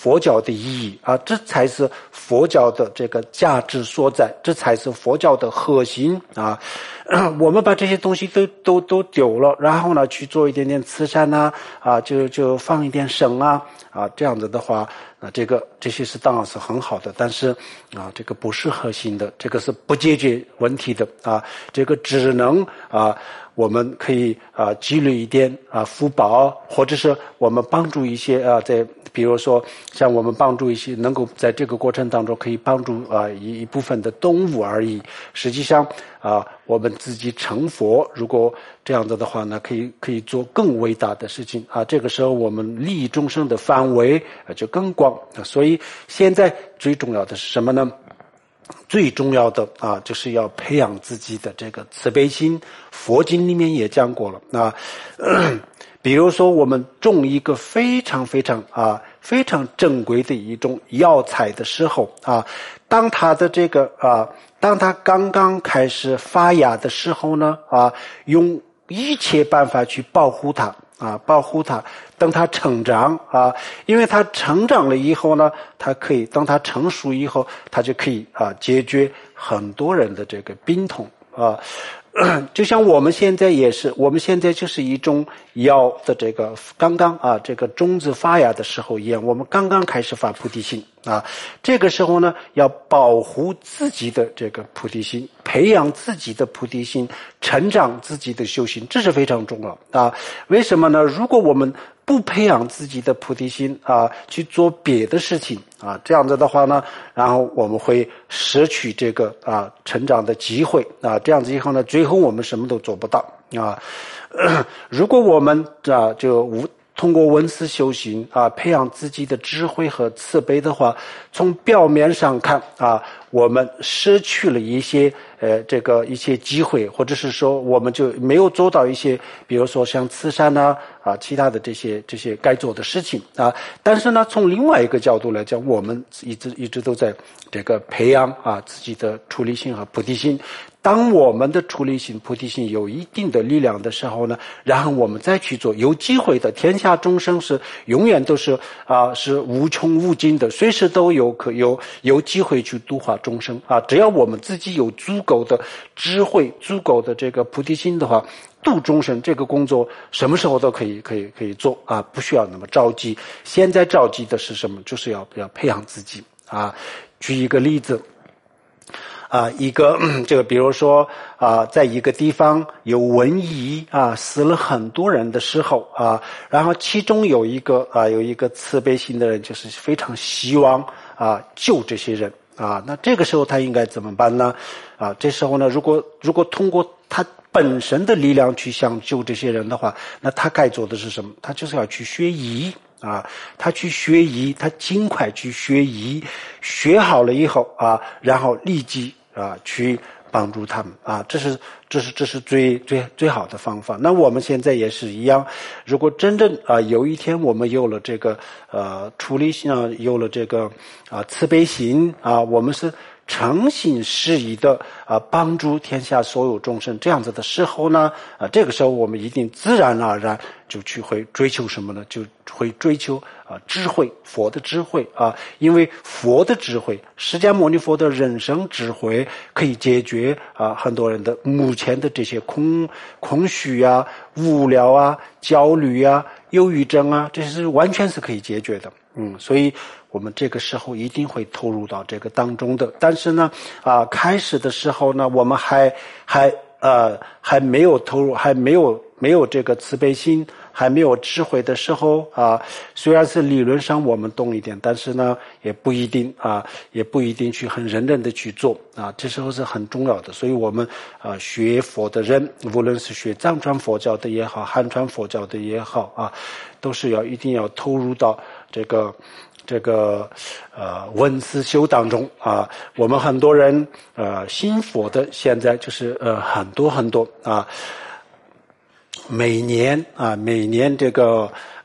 佛教的意义啊，这才是佛教的这个价值所在，这才是佛教的核心啊。我们把这些东西都都都丢了，然后呢去做一点点慈善啊，啊就就放一点生啊啊，这样子的话，那这个这些是当然是很好的，但是啊这个不是核心的，这个是不解决问题的啊，这个只能啊我们可以啊积累一点啊福报，或者是我们帮助一些啊在比如说像我们帮助一些能够在这个过程当中可以帮助啊一一部分的动物而已。实际上啊我们自己成佛，如果这样子的话呢，可以可以做更伟大的事情啊。这个时候我们利益众生的范围啊就更广。所以现在最重要的是什么呢？最重要的啊，就是要培养自己的这个慈悲心。佛经里面也讲过了啊，呃、比如说我们种一个非常非常啊非常珍贵的一种药材的时候啊，当它的这个啊，当它刚刚开始发芽的时候呢啊，用一切办法去保护它啊，保护它。等它成长啊，因为它成长了以后呢，它可以等它成熟以后，它就可以啊解决很多人的这个病痛啊。就像我们现在也是，我们现在就是一种药的这个刚刚啊这个种子发芽的时候一样，我们刚刚开始发菩提心啊，这个时候呢要保护自己的这个菩提心，培养自己的菩提心，成长自己的修行，这是非常重要啊。为什么呢？如果我们不培养自己的菩提心啊，去做别的事情啊，这样子的话呢，然后我们会失去这个啊成长的机会啊，这样子以后呢，最后我们什么都做不到啊。呃、如果我们啊就无通过闻思修行啊，培养自己的智慧和慈悲的话，从表面上看啊，我们失去了一些呃这个一些机会，或者是说我们就没有做到一些，比如说像慈善啊啊其他的这些这些该做的事情啊。但是呢，从另外一个角度来讲，我们一直一直都在这个培养啊自己的出离心和菩提心。当我们的出离心、菩提心有一定的力量的时候呢，然后我们再去做，有机会的。天下众生是永远都是啊、呃，是无穷无尽的，随时都有可有有机会去度化众生啊。只要我们自己有足够的智慧、足够的这个菩提心的话，度众生这个工作什么时候都可以可以可以做啊，不需要那么着急。现在着急的是什么？就是要要培养自己啊。举一个例子。啊，一个这个，比如说啊，在一个地方有瘟疫啊，死了很多人的时候啊，然后其中有一个啊，有一个慈悲心的人，就是非常希望啊救这些人啊。那这个时候他应该怎么办呢？啊，这时候呢，如果如果通过他本身的力量去想救这些人的话，那他该做的是什么？他就是要去学医。啊，他去学医，他尽快去学医，学好了以后啊，然后立即啊去帮助他们啊，这是这是这是最最最好的方法。那我们现在也是一样，如果真正啊有一天我们有了这个呃出离心啊，有了这个啊慈悲心啊，我们是诚心实意的啊帮助天下所有众生，这样子的时候呢啊，这个时候我们一定自然而然就去会追求什么呢？就会追求啊智慧，佛的智慧啊，因为佛的智慧，释迦牟尼佛的人生智慧可以解决啊很多人的目前的这些空空虚啊、无聊啊、焦虑啊、忧郁症啊，这是完全是可以解决的。嗯，所以我们这个时候一定会投入到这个当中的。但是呢，啊，开始的时候呢，我们还还呃还没有投入，还没有没有这个慈悲心，还没有智慧的时候啊，虽然是理论上我们懂一点，但是呢，也不一定啊，也不一定去很认真的去做啊。这时候是很重要的，所以我们啊学佛的人，无论是学藏传佛教的也好，汉传佛教的也好啊，都是要一定要投入到这个这个呃闻思修当中啊。我们很多人呃信佛的现在就是呃很多很多啊。每年啊，每年这个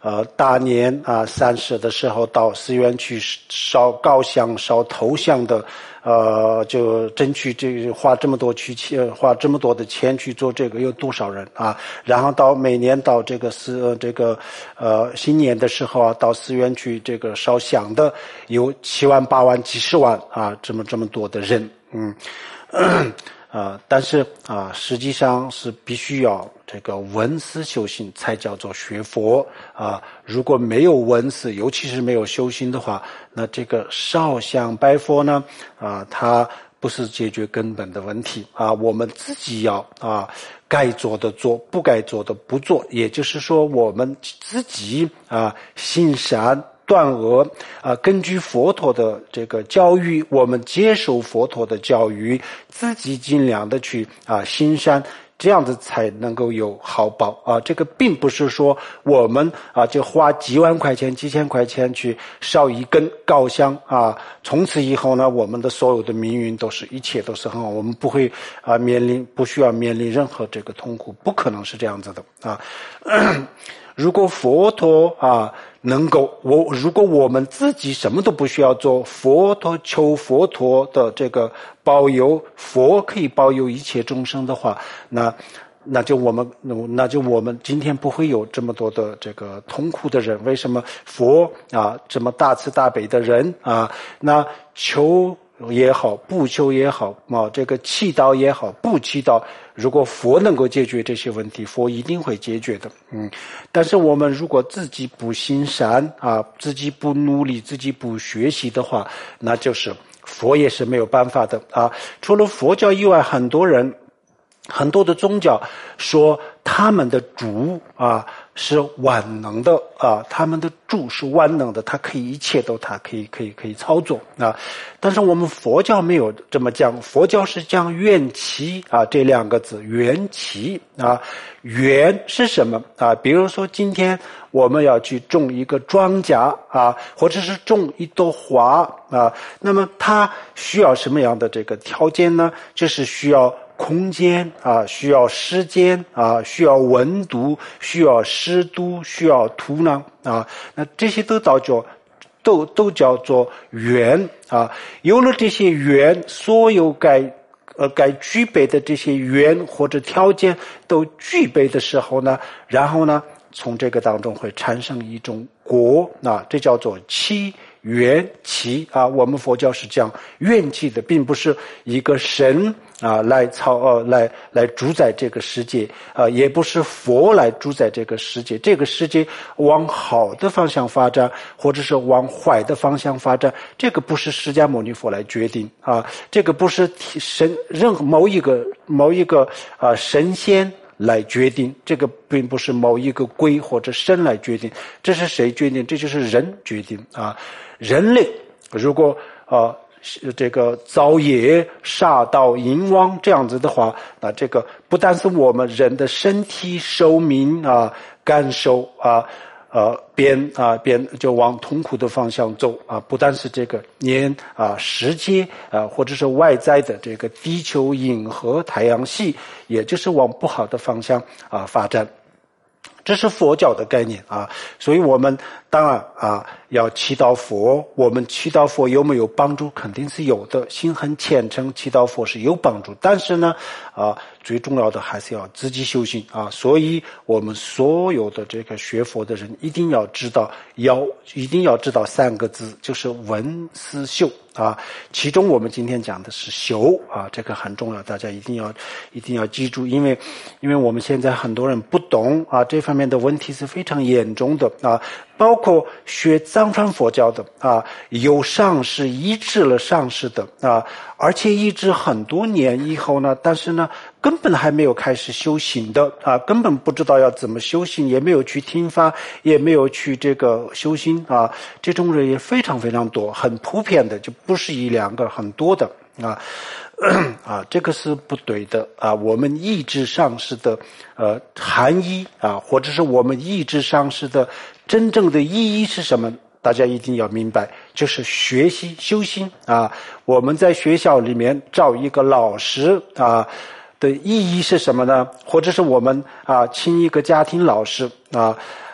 呃大年啊三十的时候到寺院去烧膏香烧头香的，呃就争取这个花这么多去钱花这么多的钱去做这个有多少人啊？然后到每年到这个寺呃这个呃新年的时候啊，到寺院去这个烧香的有七万八万几十万啊，这么这么多的人，嗯。呃，但是啊、呃，实际上是必须要这个闻思修行才叫做学佛啊、呃。如果没有闻思，尤其是没有修行的话，那这个烧香拜佛呢，啊、呃，它不是解决根本的问题啊。我们自己要啊，该做的做，不该做的不做。也就是说，我们自己啊，行善断恶啊、呃，根据佛陀的这个教育，我们接受佛陀的教育，自己尽量的去啊行善，这样子才能够有好报啊。这个并不是说我们啊就花几万块钱、几千块钱去烧一根膏香啊，从此以后呢，我们的所有的命运都是一切都是很好，我们不会啊面临不需要面临任何这个痛苦，不可能是这样子的啊。如果佛陀啊能够我如果我们自己什么都不需要做，佛陀求佛陀的这个保佑，佛可以保佑一切众生的话，那那就我们那就我们今天不会有这么多的这个痛苦的人。为什么佛啊这么大慈大悲的人啊，那求也好，不求也好啊，这个祈祷也好，不祈祷，如果佛能够解决这些问题，佛一定会解决的。嗯，但是我们如果自己不行善啊，自己不努力，自己不学习的话，那就是佛也是没有办法的啊。除了佛教以外，很多人很多的宗教说他们的主啊是万能的啊，他们的主是万能的，他可以一切都他可以可以可以操作啊。但是我们佛教没有这么讲，佛教是讲缘起啊这两个字，缘起啊，缘是什么啊？比如说今天我们要去种一个庄稼啊，或者是种一朵花啊，那么它需要什么样的这个条件呢？就是需要空间啊，需要时间啊，需要温度，需要湿度，需要土壤啊，那这些都叫做都都叫做缘啊。有了这些缘，所有该呃该具备的这些缘或者条件都具备的时候呢，然后呢，从这个当中会产生一种果啊，这叫做起。缘起啊，我们佛教是讲缘起的，并不是一个神啊来操呃来来主宰这个世界啊，也不是佛来主宰这个世界。这个世界往好的方向发展，或者是往坏的方向发展，这个不是释迦牟尼佛来决定啊，这个不是神任何某一个某一个啊神仙来决定，这个并不是某一个鬼或者神来决定，这是谁决定？这就是人决定啊。人类如果啊、呃、这个造业杀盗淫妄这样子的话，那这个不但是我们人的身体寿命啊感受啊呃变啊变就往痛苦的方向走啊，不但是这个连啊世界啊或者是外在的这个地球银河太阳系，也就是往不好的方向啊发展。这是佛教的概念啊，所以我们当然啊要祈祷佛，我们祈祷佛有没有帮助？肯定是有的，心很虔诚，祈祷佛是有帮助。但是呢，啊，最重要的还是要自己修行啊。所以我们所有的这个学佛的人一定要知道，要一定要知道三个字，就是闻思修啊。其中我们今天讲的是修啊，这个很重要，大家一定要一定要记住，因为因为我们现在很多人不懂啊，这方面的问题是非常严重的啊。包括学藏传佛教的啊，有上师医治了上师的啊，而且医治很多年以后呢，但是呢，根本还没有开始修行的啊，根本不知道要怎么修行，也没有去听法，也没有去这个修行啊，这种人也非常非常多，很普遍的，就不是一两个，很多的啊。啊，这个是不对的啊！我们意志上师的呃含义啊，或者是我们意志上师的真正的意义是什么？大家一定要明白，就是学习修心啊。我们在学校里面找一个老师啊的意义是什么呢？或者是我们啊请一个家庭老师啊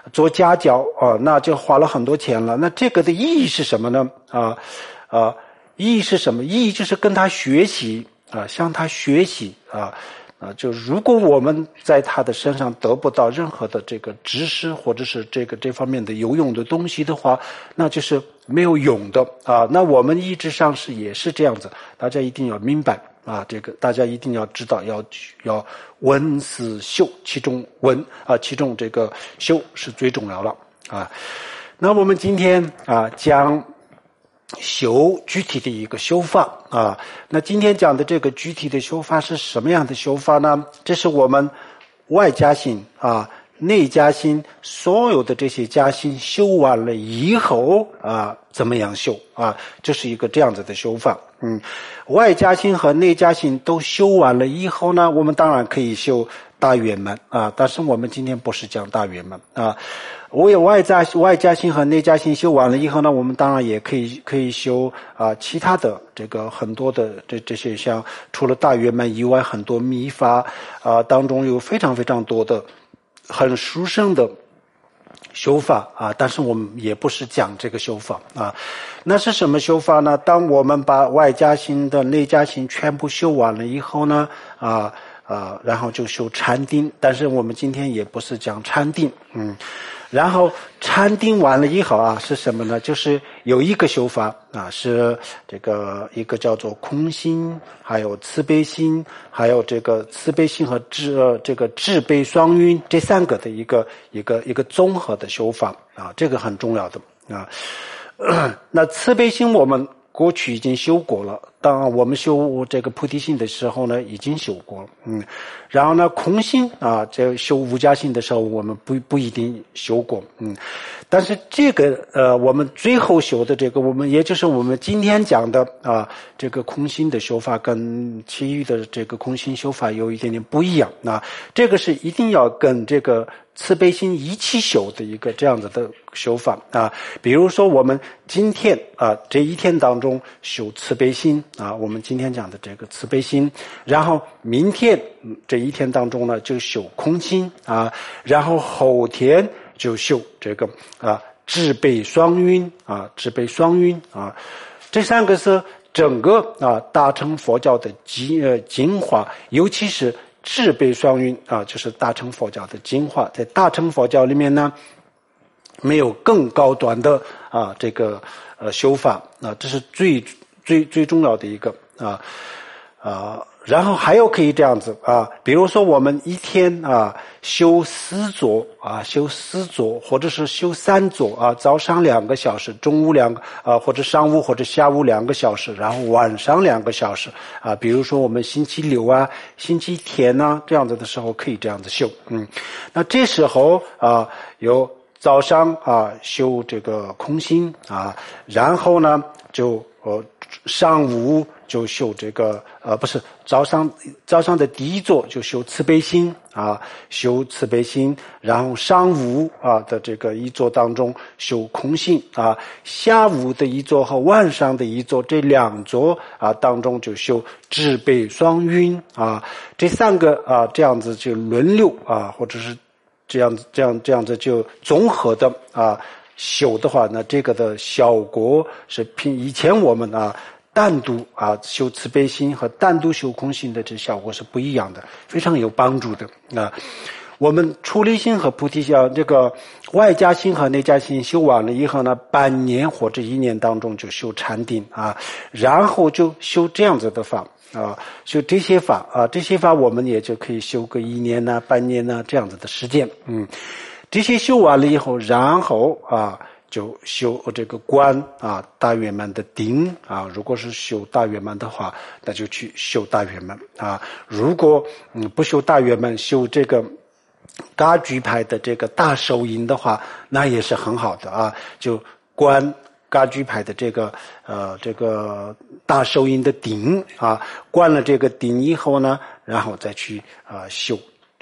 做家教啊，那就花了很多钱了。那这个的意义是什么呢？啊啊，意义是什么？意义就是跟他学习啊，向他学习啊。啊，就如果我们在他的身上得不到任何的这个知识或者是这个这方面的有用的东西的话，那就是没有用的啊。那我们意志上是也是这样子，大家一定要明白啊，这个大家一定要知道，要要闻思修，其中闻啊，其中这个修是最重要了啊。那我们今天啊讲修具体的一个修法啊，那今天讲的这个具体的修法是什么样的修法呢？这是我们外加心啊、内加心所有的这些加心修完了以后啊，怎么样修啊？这是一个这样子的修法。嗯，外加心和内加心都修完了以后呢，我们当然可以修大圆满啊，但是我们今天不是讲大圆满啊。我有外加外加心和内加心修完了以后呢，我们当然也可以可以修啊其他的这个很多的这这些像除了大圆满以外，很多密法啊当中有非常非常多的很殊胜的修法啊，但是我们也不是讲这个修法啊。那是什么修法呢？当我们把外加心的内加心全部修完了以后呢，啊啊，然后就修禅定，但是我们今天也不是讲禅定，嗯。然后禅定完了以后啊，是什么呢？就是有一个修法啊，是这个一个叫做空心，还有慈悲心，还有这个慈悲心和智呃这个智悲双运这三个的一个一个一个综合的修法啊，这个很重要的啊。那慈悲心我们过去已经修过了，当我们修这个菩提心的时候呢，已经修过了，嗯，然后呢，空心啊，这修无加心的时候，我们不不一定修过，嗯，但是这个呃，我们最后修的这个，我们也就是我们今天讲的啊，这个空心的修法跟其余的这个空心修法有一点点不一样啊，这个是一定要跟这个慈悲心一起修的一个这样子的修法啊，比如说我们今天啊这一天当中修慈悲心啊，我们今天讲的这个慈悲心，然后明天这一天当中呢就修空心啊，然后后天就修这个啊智悲双运啊，智悲双运啊，这三个是整个啊大乘佛教的精呃精华，尤其是智悲双运啊，就是大乘佛教的精华。在大乘佛教里面呢，没有更高端的啊这个呃修法啊，这是最最最重要的一个啊啊。然后还有可以这样子啊，比如说我们一天啊修四座啊，修四座或者是修三座啊，早上两个小时，中午两个啊，或者上午或者下午两个小时，然后晚上两个小时啊。比如说我们星期六啊、星期天啊这样子的时候可以这样子修，嗯，那这时候啊有早上啊修这个空心啊，然后呢就呃上午就修这个呃不是早上早上的第一座就修慈悲心啊，修慈悲心，然后上午啊的这个一座当中修空心啊，下午的一座和晚上的一座这两座啊当中就修智悲双运啊，这三个啊这样子就轮流啊，或者是这样子这样这样子就综合的啊修的话，那这个的效果是比以前我们啊单独啊修慈悲心和单独修空心的这效果是不一样的，非常有帮助的啊。我们出离心和菩提心，这个外加心和内加心修完了以后呢，半年或者一年当中就修禅定啊，然后就修这样子的法啊，修这些法啊，这些法我们也就可以修个一年呐、半年呐这样子的时间，嗯。这些修完了以后，然后啊就修这个观啊大圆满的定啊，如果是修大圆满的话，那就去修大圆满啊。如果嗯不修大圆满，修这个噶举派的这个大手印的话，那也是很好的啊。就观噶举派的这个呃这个大手印的定啊，观了这个定以后呢，然后再去啊、呃、修。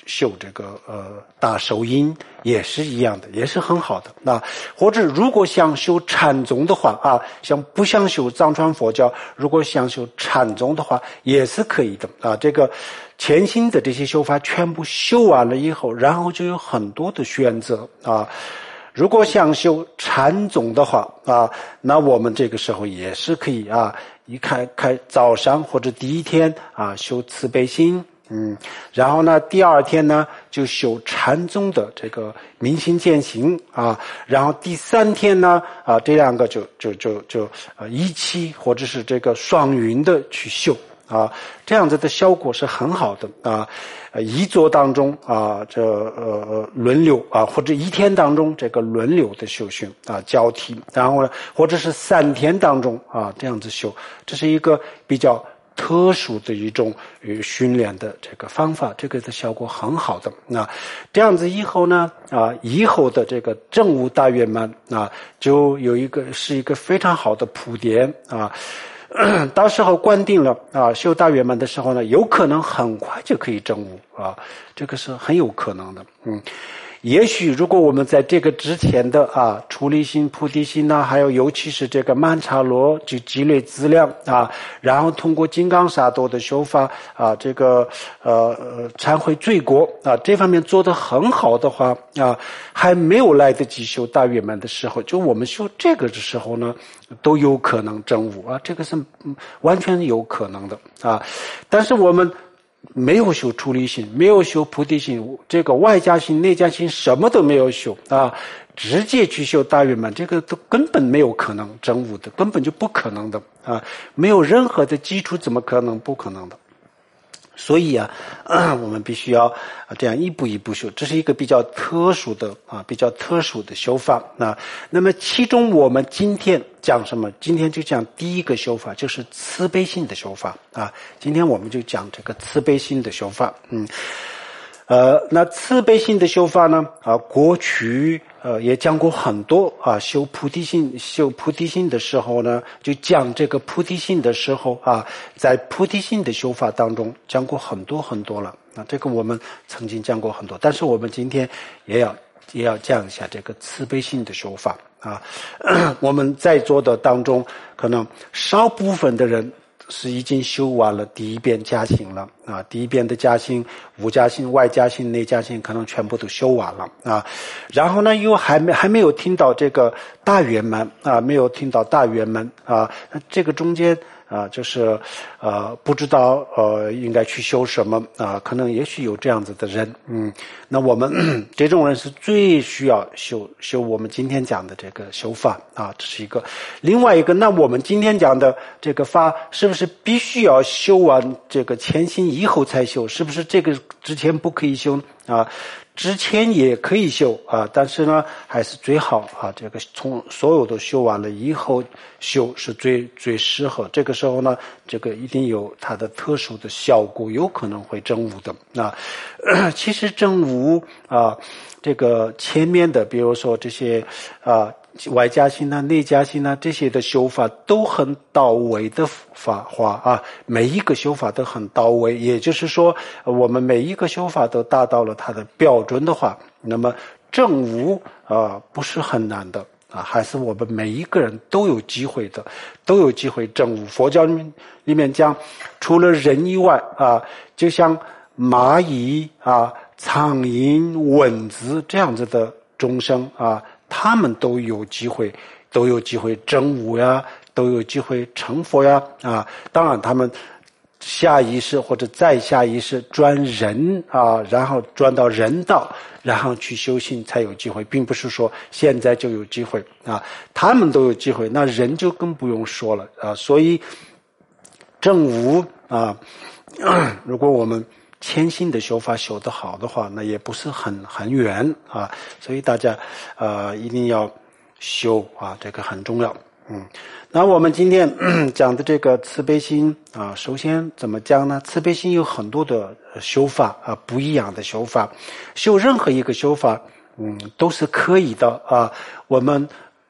修这个呃大手印也是一样的，也是很好的。那或者如果想修禅宗的话啊，想不想修藏传佛教，如果想修禅宗的话也是可以的啊。这个前心的这些修法全部修完了以后，然后就有很多的选择啊。如果想修禅宗的话啊，那我们这个时候也是可以啊，一开开早上或者第一天啊修慈悲心，嗯，然后呢第二天呢就修禅宗的这个明心见性啊，然后第三天呢啊这两个就就就就呃一起或者是这个双匀的去修。啊，这样子的效果是很好的啊！呃，一座当中啊，这呃轮流啊，或者一天当中这个轮流的修行啊，交替，然后呢，或者是三天当中啊，这样子修，这是一个比较特殊的一种呃训练的这个方法，这个的效果很好的。那这样子以后呢，啊，以后的这个正悟大圆满啊，就有一个是一个非常好的铺垫啊。到时候观定了啊，修大圆满的时候呢，有可能很快就可以证悟啊，这个是很有可能的。嗯，也许如果我们在这个之前的啊出离心、菩提心呢，还有尤其是这个曼荼罗就积累资粮啊，然后通过金刚萨埵的修法啊，这个呃呃忏悔罪过啊这方面做得很好的话啊，还没有来得及修大圆满的时候，就我们修这个的时候呢，都有可能证悟啊，这个是完全有可能的啊。但是我们没有修出离心，没有修菩提心，这个外加心、内加心什么都没有修啊，直接去修大圆满，这个都根本没有可能证悟的，根本就不可能的啊，没有任何的基础，怎么可能？不可能的。所以啊，呃、我们必须要这样一步一步修，这是一个比较特殊的啊，比较特殊的修法啊。那么其中我们今天讲什么？今天就讲第一个修法，就是慈悲心的修法啊。今天我们就讲这个慈悲心的修法，嗯。呃，那慈悲心的修法呢？啊，过去呃也讲过很多啊。修菩提心，修菩提心的时候呢，就讲这个菩提心的时候啊，在菩提心的修法当中讲过很多很多了。啊，这个我们曾经讲过很多，但是我们今天也要也要讲一下这个慈悲心的修法啊。我们在座的当中，可能少部分的人是已经修完了第一遍加行了啊，第一遍的加行、无加行、外加行、内加行，可能全部都修完了啊。然后呢，又还没还没有听到这个大圆满啊，没有听到大圆满啊，这个中间啊，就是呃不知道呃应该去修什么啊，可能也许有这样子的人，嗯，那我们这种人是最需要修修我们今天讲的这个修法啊，这是一个。另外一个，那我们今天讲的这个法，是不是必须要修完这个前心以后才修？是不是这个之前不可以修啊？之前也可以修啊，但是呢，还是最好啊。这个从所有都修完了以后修是最最适合。这个时候呢，这个一定有它的特殊的效果，有可能会证悟的啊。其实证悟啊，这个前面的，比如说这些啊。外加心啊、内加心啊，这些的修法都很到位的法化啊，每一个修法都很到位。也就是说，我们每一个修法都达到了它的标准的话，那么证悟啊不是很难的啊，还是我们每一个人都有机会的，都有机会证悟。佛教里面里面讲，除了人以外啊，就像蚂蚁啊、苍蝇、蚊子这样子的众生啊。他们都有机会，都有机会证悟呀，都有机会成佛呀啊！当然，他们下一世或者再下一世转人啊，然后转到人道，然后去修行才有机会，并不是说现在就有机会啊。他们都有机会，那人就更不用说了啊。所以证悟啊，如果我们谦心的修法修得好的话，那也不是很很远啊，所以大家呃一定要修啊，这个很重要。嗯，那我们今天讲的这个慈悲心啊，首先怎么讲呢？慈悲心有很多的修法啊，不一样的修法，修任何一个修法，嗯，都是可以的啊。我们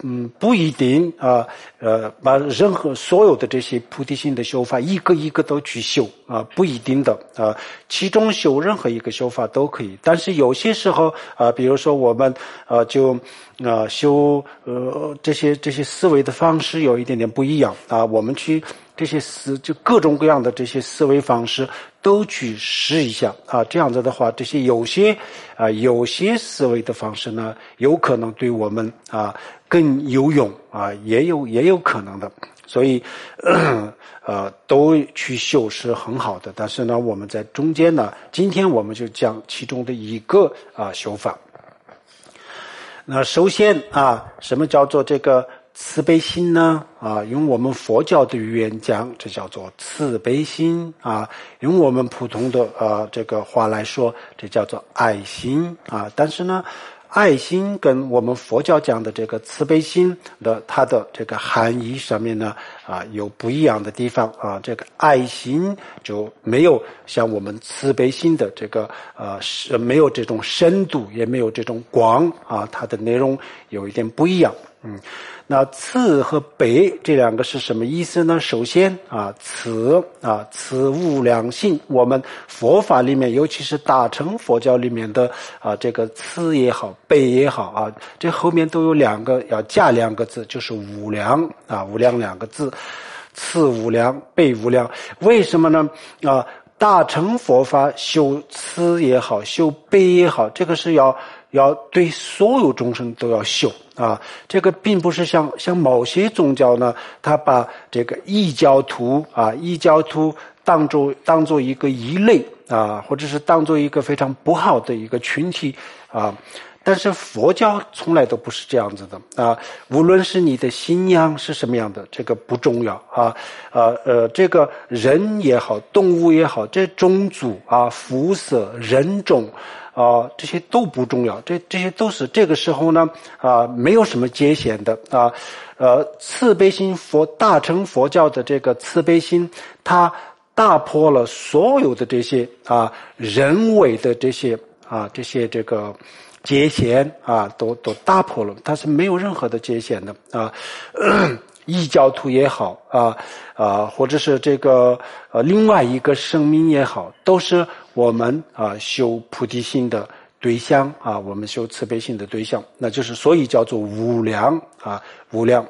嗯，不一定啊，呃，把任何所有的这些菩提心的修法一个一个都去修啊，不一定的啊。其中修任何一个修法都可以，但是有些时候啊，比如说我们呃就啊修呃这些这些思维的方式有一点点不一样啊，我们去这些思就各种各样的这些思维方式都去试一下啊，这样子的话，这些有些啊有些思维的方式呢，有可能对我们啊更有用啊，也有也有可能的，所以呃, 呃都去修是很好的。但是呢，我们在中间呢，今天我们就讲其中的一个啊修法。那首先啊，什么叫做这个慈悲心呢？啊，用我们佛教的语言讲，这叫做慈悲心啊；用我们普通的呃这个话来说，这叫做爱心啊。但是呢，爱心跟我们佛教讲的这个慈悲心的它的这个含义上面呢啊有不一样的地方啊。这个爱心就没有像我们慈悲心的这个呃是没有这种深度，也没有这种广啊，它的内容有一点不一样。嗯，那慈和悲这两个是什么意思呢？首先啊，慈啊，慈无量心。我们佛法里面，尤其是大乘佛教里面的啊，这个慈也好，悲也好啊，这后面都有两个要加两个字，就是无量啊，无量两个字，慈无量，悲无量。为什么呢？啊，大乘佛法修慈也好，修悲也好，这个是要。要对所有众生都要修啊，这个并不是像像某些宗教呢，他把这个异教徒啊，异教徒当作当作一个异类啊，或者是当作一个非常不好的一个群体啊。但是佛教从来都不是这样子的啊，无论是你的信仰是什么样的，这个不重要啊，呃呃，这个人也好，动物也好，这种族啊、肤色、人种。啊，这些都不重要，这这些都是这个时候呢啊，没有什么界限的啊，呃，慈悲心佛大乘佛教的这个慈悲心，它打破了所有的这些啊人为的这些啊这些这个界限啊，都都打破了，它是没有任何的界限的啊。呃异教徒也好啊啊，或者是这个呃另外一个生命也好，都是我们啊修菩提心的对象啊，我们修慈悲心的对象，那就是所以叫做无量啊无量。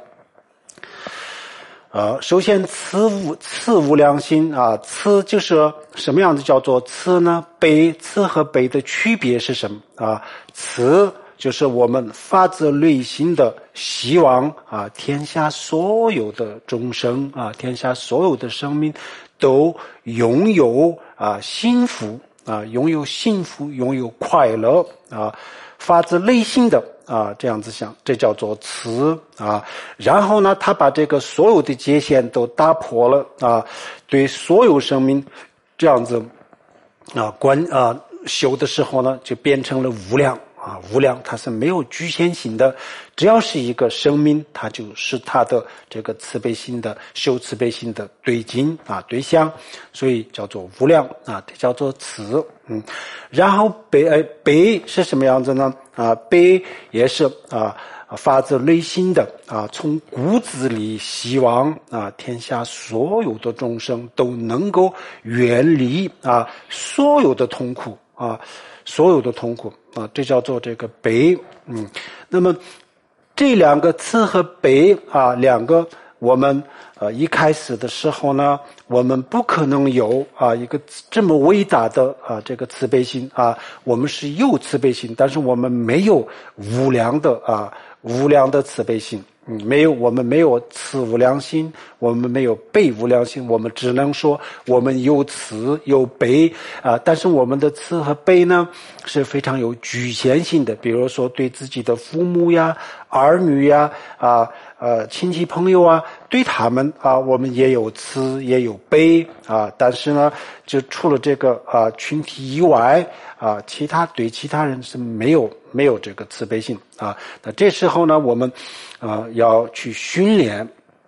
呃，首先慈无慈无量心啊，慈就是什么样子叫做慈呢？悲慈和悲的区别是什么啊？慈就是我们发自内心的希望啊，天下所有的众生啊，天下所有的生命都拥有啊幸福啊，拥有幸福，拥有快乐啊，发自内心的啊这样子想，这叫做慈啊。然后呢，他把这个所有的界限都打破了啊，对所有生命这样子啊观啊修的时候呢，就变成了无量。啊，无量它是没有局限性的，只要是一个生命，它就是它的这个慈悲心的修慈悲心的对境啊对象，所以叫做无量啊，这叫做慈。嗯，然后悲呃悲是什么样子呢？啊，悲也是啊发自内心的啊，从骨子里希望啊，天下所有的众生都能够远离啊所有的痛苦啊。所有的痛苦啊，这叫做这个悲。嗯，那么这两个慈和悲啊，两个我们呃一开始的时候呢，我们不可能有啊一个这么伟大的啊这个慈悲心啊，我们是有慈悲心，但是我们没有无量的啊无量的慈悲心。嗯，没有，我们没有慈无量心，我们没有悲无量心，我们只能说我们有慈有悲啊、呃，但是我们的慈和悲呢是非常有局限性的，比如说对自己的父母呀、儿女呀、啊呃亲戚朋友啊，对他们啊，我们也有慈也有悲啊，但是呢，就除了这个啊群体以外啊，其他对其他人是没有没有这个慈悲心啊。那这时候呢，我们啊要去训练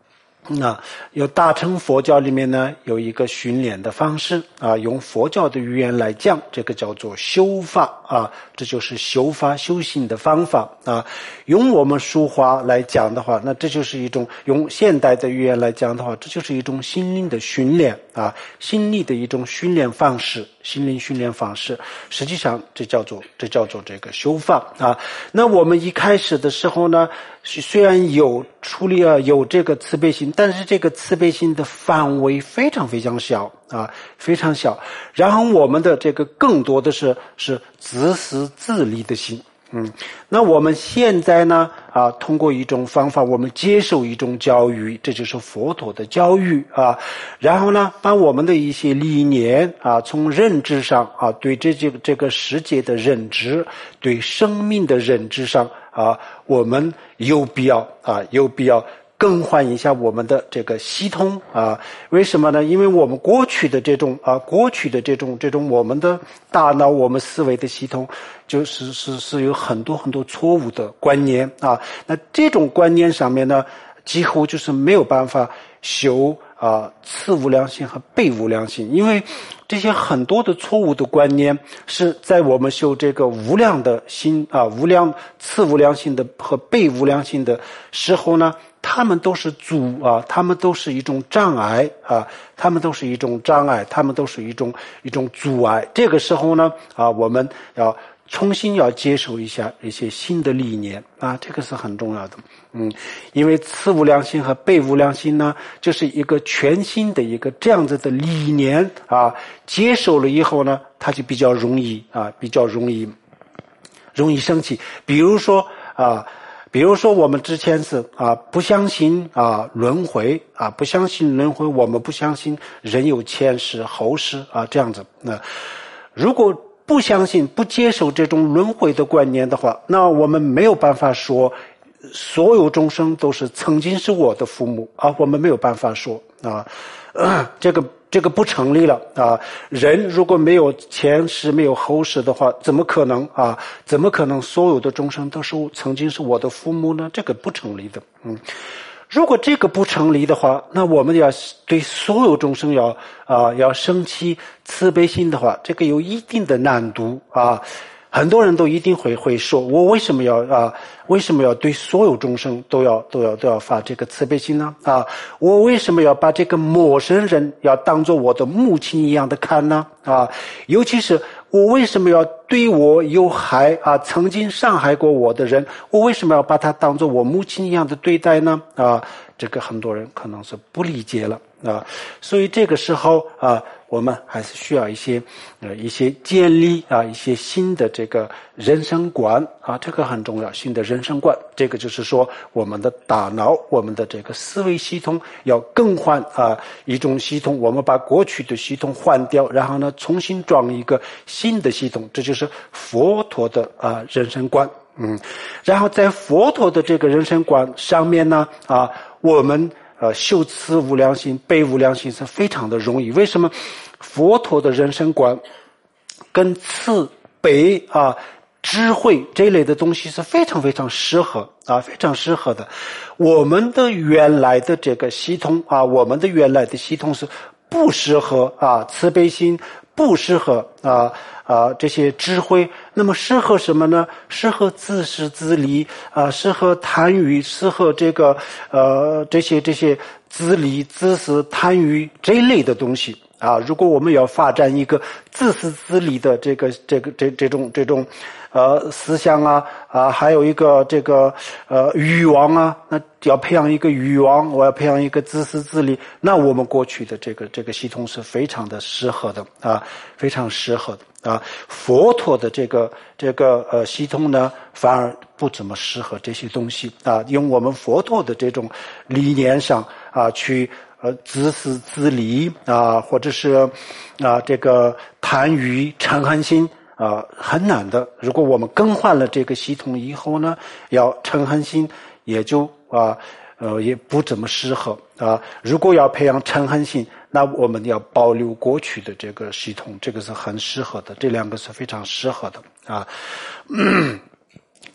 那有大乘佛教里面呢，有一个训练的方式啊，用佛教的语言来讲，这个叫做修法啊，这就是修法修行的方法啊。用我们俗话来讲的话，那这就是一种用现代的语言来讲的话，这就是一种心灵的训练啊，心力的一种训练方式，心灵训练方式。实际上，这叫做这叫做这个修法啊。那我们一开始的时候呢，虽然有处理啊有这个慈悲心，但是这个慈悲心的范围非常非常小啊，非常小。然后我们的这个更多的是是自私自利的心。嗯，那我们现在呢啊，通过一种方法，我们接受一种教育，这就是佛陀的教育啊。然后呢，把我们的一些理念啊，从认知上啊，对这这个这个世界的认知，对生命的认知上啊，我们有必要啊，有必要更换一下我们的这个系统啊。为什么呢？因为我们过去的这种啊，过去的这种这种我们的大脑，我们思维的系统，就是是是有很多很多错误的观念啊。那这种观念上面呢，几乎就是没有办法修啊次无量心和被无量心，因为这些很多的错误的观念是在我们修这个无量的心啊，无量次无量心的和被无量心的时候呢，他们都是阻啊，他们都是一种障碍啊，他们都是一种障碍，他们都是一种一种阻碍。这个时候呢啊，我们要重新要接受一下一些新的理念啊，这个是很重要的。嗯，因为次无量心和被无量心呢，就是一个全新的一个这样子的理念啊，接受了以后呢，它就比较容易啊，比较容易容易升起。比如说啊。比如说我们之前是啊不相信啊轮回啊不相信轮回，我们不相信人有前世后世啊这样子。那如果不相信不接受这种轮回的观念的话，那我们没有办法说所有众生都是曾经是我的父母啊，我们没有办法说啊、呃、这个这个不成立了啊！人如果没有前世没有后世的话，怎么可能啊？怎么可能所有的众生都是曾经是我的父母呢？这个不成立的。嗯，如果这个不成立的话，那我们要对所有众生要啊要升起慈悲心的话，这个有一定的难度啊。很多人都一定会会说，我为什么要啊？为什么要对所有众生都要都要都要发这个慈悲心呢？啊，我为什么要把这个陌生人要当作我的母亲一样的看呢？啊，尤其是我为什么要对我有害啊，曾经伤害过我的人，我为什么要把他当作我母亲一样的对待呢？啊，这个很多人可能是不理解了啊，所以这个时候啊。我们还是需要一些呃一些建立啊一些新的这个人生观啊，这个很重要，新的人生观。这个就是说我们的大脑，我们的这个思维系统要更换啊一种系统，我们把过去的系统换掉，然后呢重新装一个新的系统，这就是佛陀的啊人生观。嗯，然后在佛陀的这个人生观上面呢啊我们呃，修慈无量心、悲无量心是非常的容易。为什么？佛陀的人生观跟慈悲啊、智慧这类的东西是非常非常适合啊，非常适合的。我们的原来的这个系统啊，我们的原来的系统是不适合啊慈悲心，不适合啊啊这些智慧。那么适合什么呢？适合自私自利啊，适合贪欲，适合这个呃这些这些自利、自私、贪欲这一类的东西啊。如果我们要发展一个自私自利的这个这个这这种这种呃思想啊啊，还有一个这个呃欲望啊，那要培养一个欲望，我要培养一个自私自利，那我们过去的这个这个系统是非常的适合的啊，非常适合的。啊，佛陀的这个这个呃系统呢，反而不怎么适合这些东西啊。用我们佛陀的这种理念上啊，去呃自私自利啊，或者是啊这个贪欲嗔恨心啊，很难的。如果我们更换了这个系统以后呢，要嗔恨心也就啊呃也不怎么适合啊。如果要培养嗔恨心，那我们要保留过去的这个系统，这个是很适合的，这两个是非常适合的啊。嗯，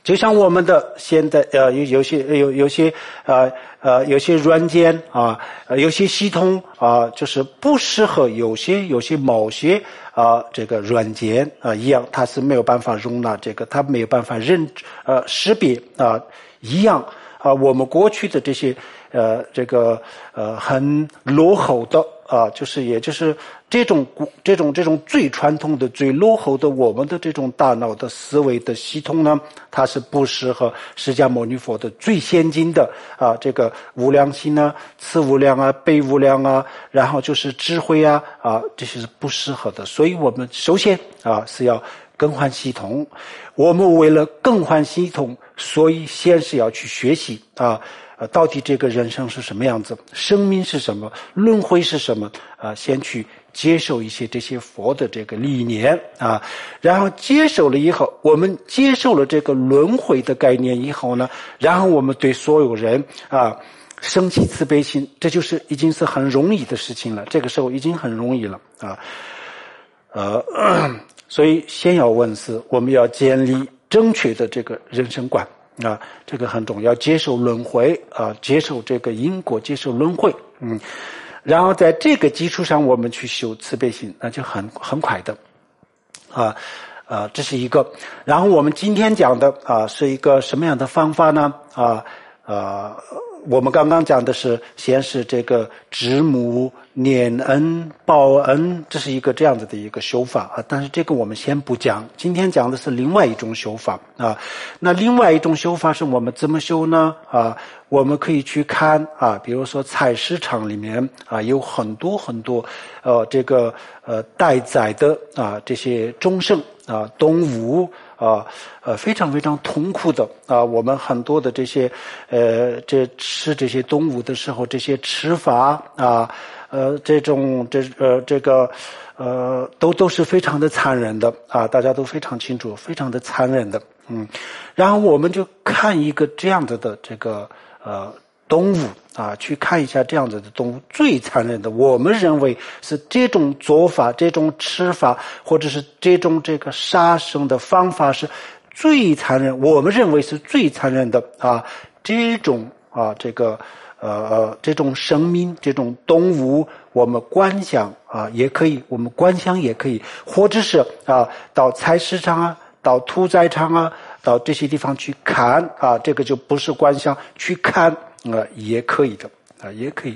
就像我们的现在呃有有些有有些呃呃有些软件啊，呃有些系统啊，就是不适合有些有些某些啊这个软件啊一样，它是没有办法容纳这个，它没有办法认呃识别啊一样啊，我们过去的这些呃这个呃很落后的啊，就是也就是这种这种这种最传统的最落后的我们的这种大脑的思维的系统呢，它是不适合释迦牟尼佛的最先进的啊这个无量心啊、次无量啊、倍无量啊，然后就是智慧啊啊，这些是不适合的。所以我们首先啊是要更换系统。我们为了更换系统，所以先是要去学习啊。呃，到底这个人生是什么样子？生命是什么？轮回是什么？啊、呃，先去接受一些这些佛的这个理念啊，然后接受了以后，我们接受了这个轮回的概念以后呢，然后我们对所有人啊升起慈悲心，这就是已经是很容易的事情了。这个时候已经很容易了啊，呃，所以先要问思，我们要建立正确的这个人生观。啊，这个很重要，接受轮回啊，接受这个因果，接受轮回，嗯，然后在这个基础上，我们去修慈悲心，那就很很快的，啊，啊，这是一个。然后我们今天讲的啊，是一个什么样的方法呢？啊，啊，我们刚刚讲的是先是这个知母念恩报恩，这是一个这样子的一个修法啊，但是这个我们先不讲，今天讲的是另外一种修法啊。那另外一种修法是我们怎么修呢？啊，我们可以去看啊，比如说菜市场里面啊有很多很多呃这个呃待宰的啊这些众生啊动物啊呃非常非常痛苦的啊，我们很多的这些呃这吃这些动物的时候，这些吃法啊。呃，这种这呃这个呃都都是非常的残忍的啊，大家都非常清楚，非常的残忍的，嗯。然后我们就看一个这样子的这个呃动物啊，去看一下这样子的动物最残忍的，我们认为是这种做法、这种吃法，或者是这种这个杀生的方法是最残忍，我们认为是最残忍的啊，这种啊这个。呃，这种生命，这种动物，我们观想啊也可以，我们观想也可以，或者是啊到菜市场啊，到屠宰场啊，到这些地方去看啊，这个就不是观想，去看啊也可以的啊，也可以。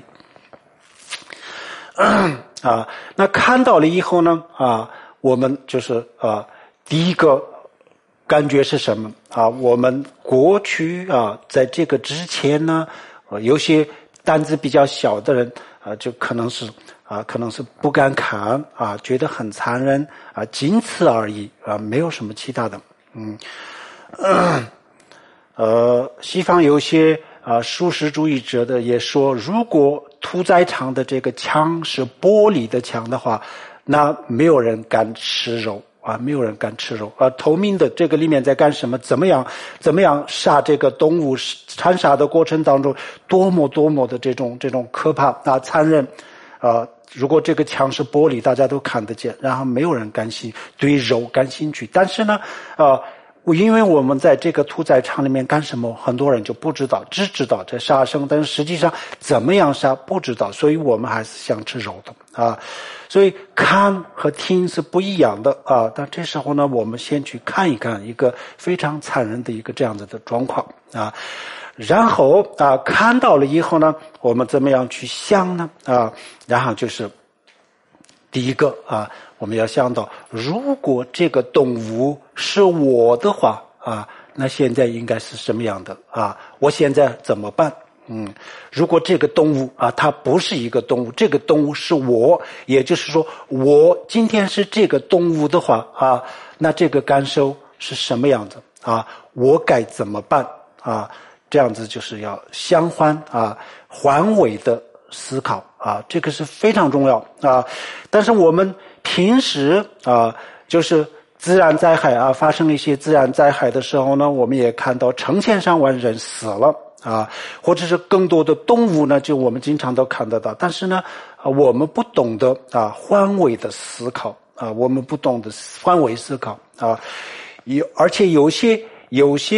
啊，那看到了以后呢啊，我们就是啊第一个感觉是什么啊？我们过去啊在这个之前呢。有些胆子比较小的人啊，就可能是啊，可能是不敢看啊，觉得很残忍啊，仅此而已啊，没有什么其他的。嗯，呃，呃西方有些啊素食主义者的也说，如果屠宰场的这个墙是玻璃的墙的话，那没有人敢吃肉。啊，没有人敢吃肉啊！透明的这个里面在干什么？怎么样？怎么样杀这个动物？残杀的过程当中，多么多么的这种这种可怕啊，残忍啊！如果这个墙是玻璃，大家都看得见，然后没有人感兴对肉感兴趣。但是呢，啊，因为我们在这个屠宰场里面干什么，很多人就不知道，只知道这杀生，但是实际上怎么样杀不知道，所以我们还是想吃肉的啊。所以看和听是不一样的啊，但这时候呢，我们先去看一看一个非常残忍的一个这样子的状况啊，然后啊看到了以后呢，我们怎么样去想呢啊？然后就是第一个啊，我们要想到，如果这个动物是我的话啊，那现在应该是什么样的啊？我现在怎么办？嗯，如果这个动物啊，它不是一个动物，这个动物是我，也就是说，我今天是这个动物的话啊，那这个感受是什么样子啊？我该怎么办啊？这样子就是要相换啊，换位的思考啊，这个是非常重要啊。但是我们平时啊，就是自然灾害啊，发生一些自然灾害的时候呢，我们也看到成千上万人死了。啊，或者是更多的动物呢，就我们经常都看得到，但是呢，啊，我们不懂得啊换位的思考啊，我们不懂得换位思考啊，有而且有些有些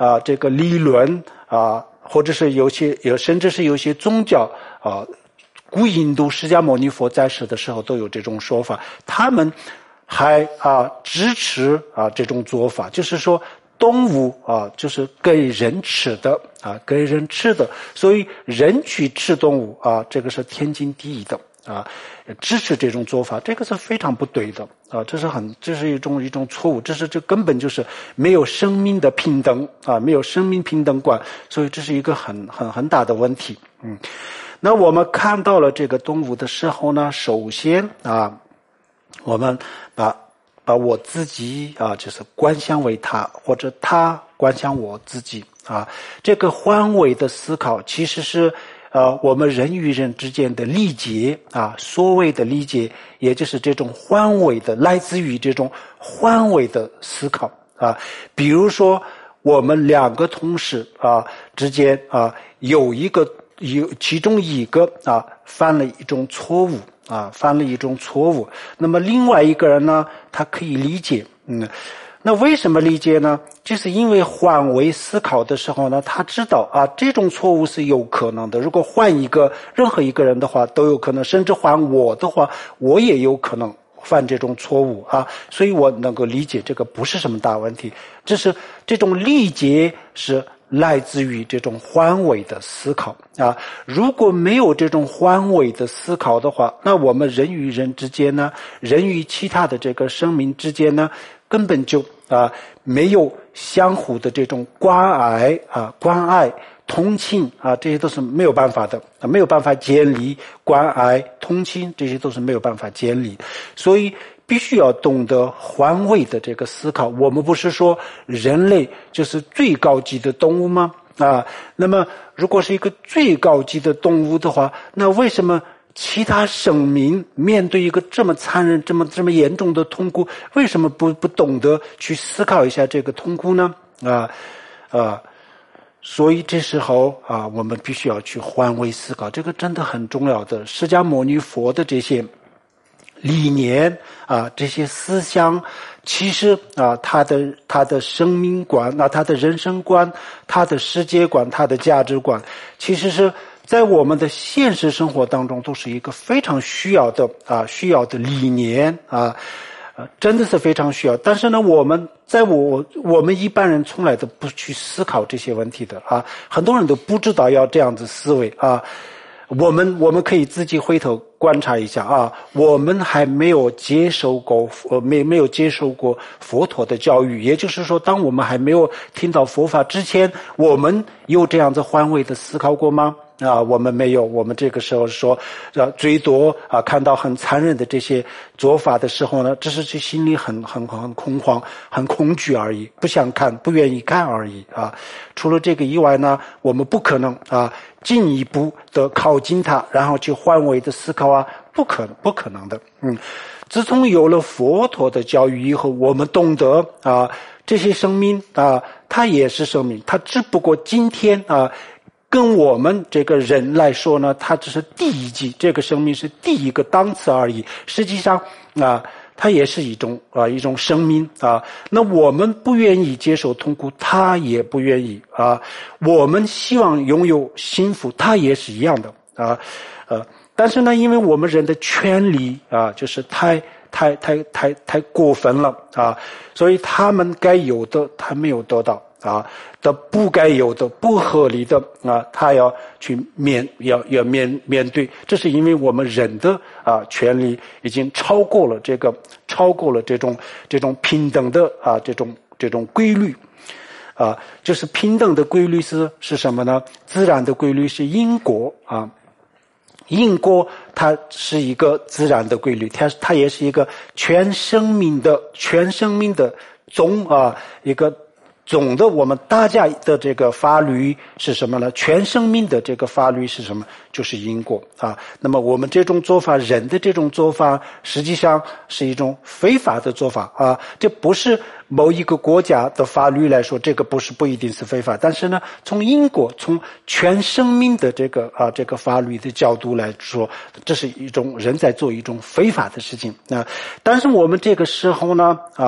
啊这个理论啊，或者是有些有甚至是有些宗教啊，古印度释迦牟尼佛在世的时候都有这种说法，他们还啊支持啊这种做法，就是说动物啊就是给人吃的啊给人吃的，所以人去吃动物啊这个是天经地义的啊，支持这种做法，这个是非常不对的啊，这是很这是一种一种错误，这是这根本就是没有生命的平等啊，没有生命平等观，所以这是一个很很很大的问题。嗯，那我们看到了这个动物的时候呢，首先啊，我们把把我自己啊，就是观想为他，或者他观想我自己啊，这个换位的思考其实是呃我们人与人之间的理解啊，所谓的理解，也就是这种换位的，来自于这种换位的思考啊。比如说我们两个同事啊之间啊，有一个有其中一个啊犯了一种错误啊，犯了一种错误，那么另外一个人呢，他可以理解，嗯，那为什么理解呢？就是因为换位思考的时候呢，他知道啊，这种错误是有可能的。如果换一个任何一个人的话，都有可能，甚至换我的话，我也有可能犯这种错误啊，所以我能够理解这个不是什么大问题。这是这种理解是来自于这种换位的思考啊，如果没有这种换位的思考的话，那我们人与人之间呢，人与其他的这个生命之间呢，根本就啊没有相互的这种关爱啊、关爱、同情啊，这些都是没有办法的啊，没有办法建立关爱、同情，这些都是没有办法建立，所以必须要懂得换位的这个思考。我们不是说人类就是最高级的动物吗？啊，那么如果是一个最高级的动物的话，那为什么其他生命面对一个这么残忍、这么这么严重的痛苦，为什么不不懂得去思考一下这个痛苦呢？啊啊，所以这时候啊，我们必须要去换位思考，这个真的很重要的。释迦牟尼佛的这些理念啊，这些思想，其实啊，他的他的生命观啊，他的人生观，他的世界观，他的价值观，其实是在我们的现实生活当中都是一个非常需要的啊，需要的理念啊，呃，真的是非常需要。但是呢，我们在我我们一般人从来都不去思考这些问题的啊，很多人都不知道要这样子思维啊。我们我们可以自己回头观察一下啊，我们还没有接受过呃没没有接受过佛陀的教育，也就是说，当我们还没有听到佛法之前，我们有这样子换位的思考过吗？啊，我们没有，我们这个时候说，啊，最多啊看到很残忍的这些做法的时候呢，只是心里很很很恐慌、很恐惧而已，不想看、不愿意看而已啊。除了这个以外呢，我们不可能啊进一步的靠近它，然后去换位的思考啊，不可能，不可能的。嗯，自从有了佛陀的教育以后，我们懂得啊，这些生命啊，它也是生命，它只不过今天啊。跟我们这个人来说呢，它只是第一级，这个生命是第一个档次而已。实际上啊，它也是一种啊一种生命啊。那我们不愿意接受痛苦，它也不愿意啊。我们希望拥有幸福，它也是一样的啊。呃，但是呢，因为我们人的权利啊，就是太太太太太过分了啊，所以他们该有的他没有得到。啊的不该有的不合理的啊，他要去面要要面面对，这是因为我们人的啊权利已经超过了这个超过了这种这种平等的啊这种这种规律啊，就是平等的规律是是什么呢？自然的规律是因果啊，因果它是一个自然的规律，它它也是一个全生命的全生命的总啊一个。总的我们大家的这个法律是什么呢？全生命的这个法律是什么？就是因果啊。那么我们这种做法，人的这种做法，实际上是一种非法的做法啊。这不是某一个国家的法律来说，这个不是不一定是非法。但是呢，从因果，从全生命的这个啊这个法律的角度来说，这是一种人在做一种非法的事情啊。但是我们这个时候呢啊。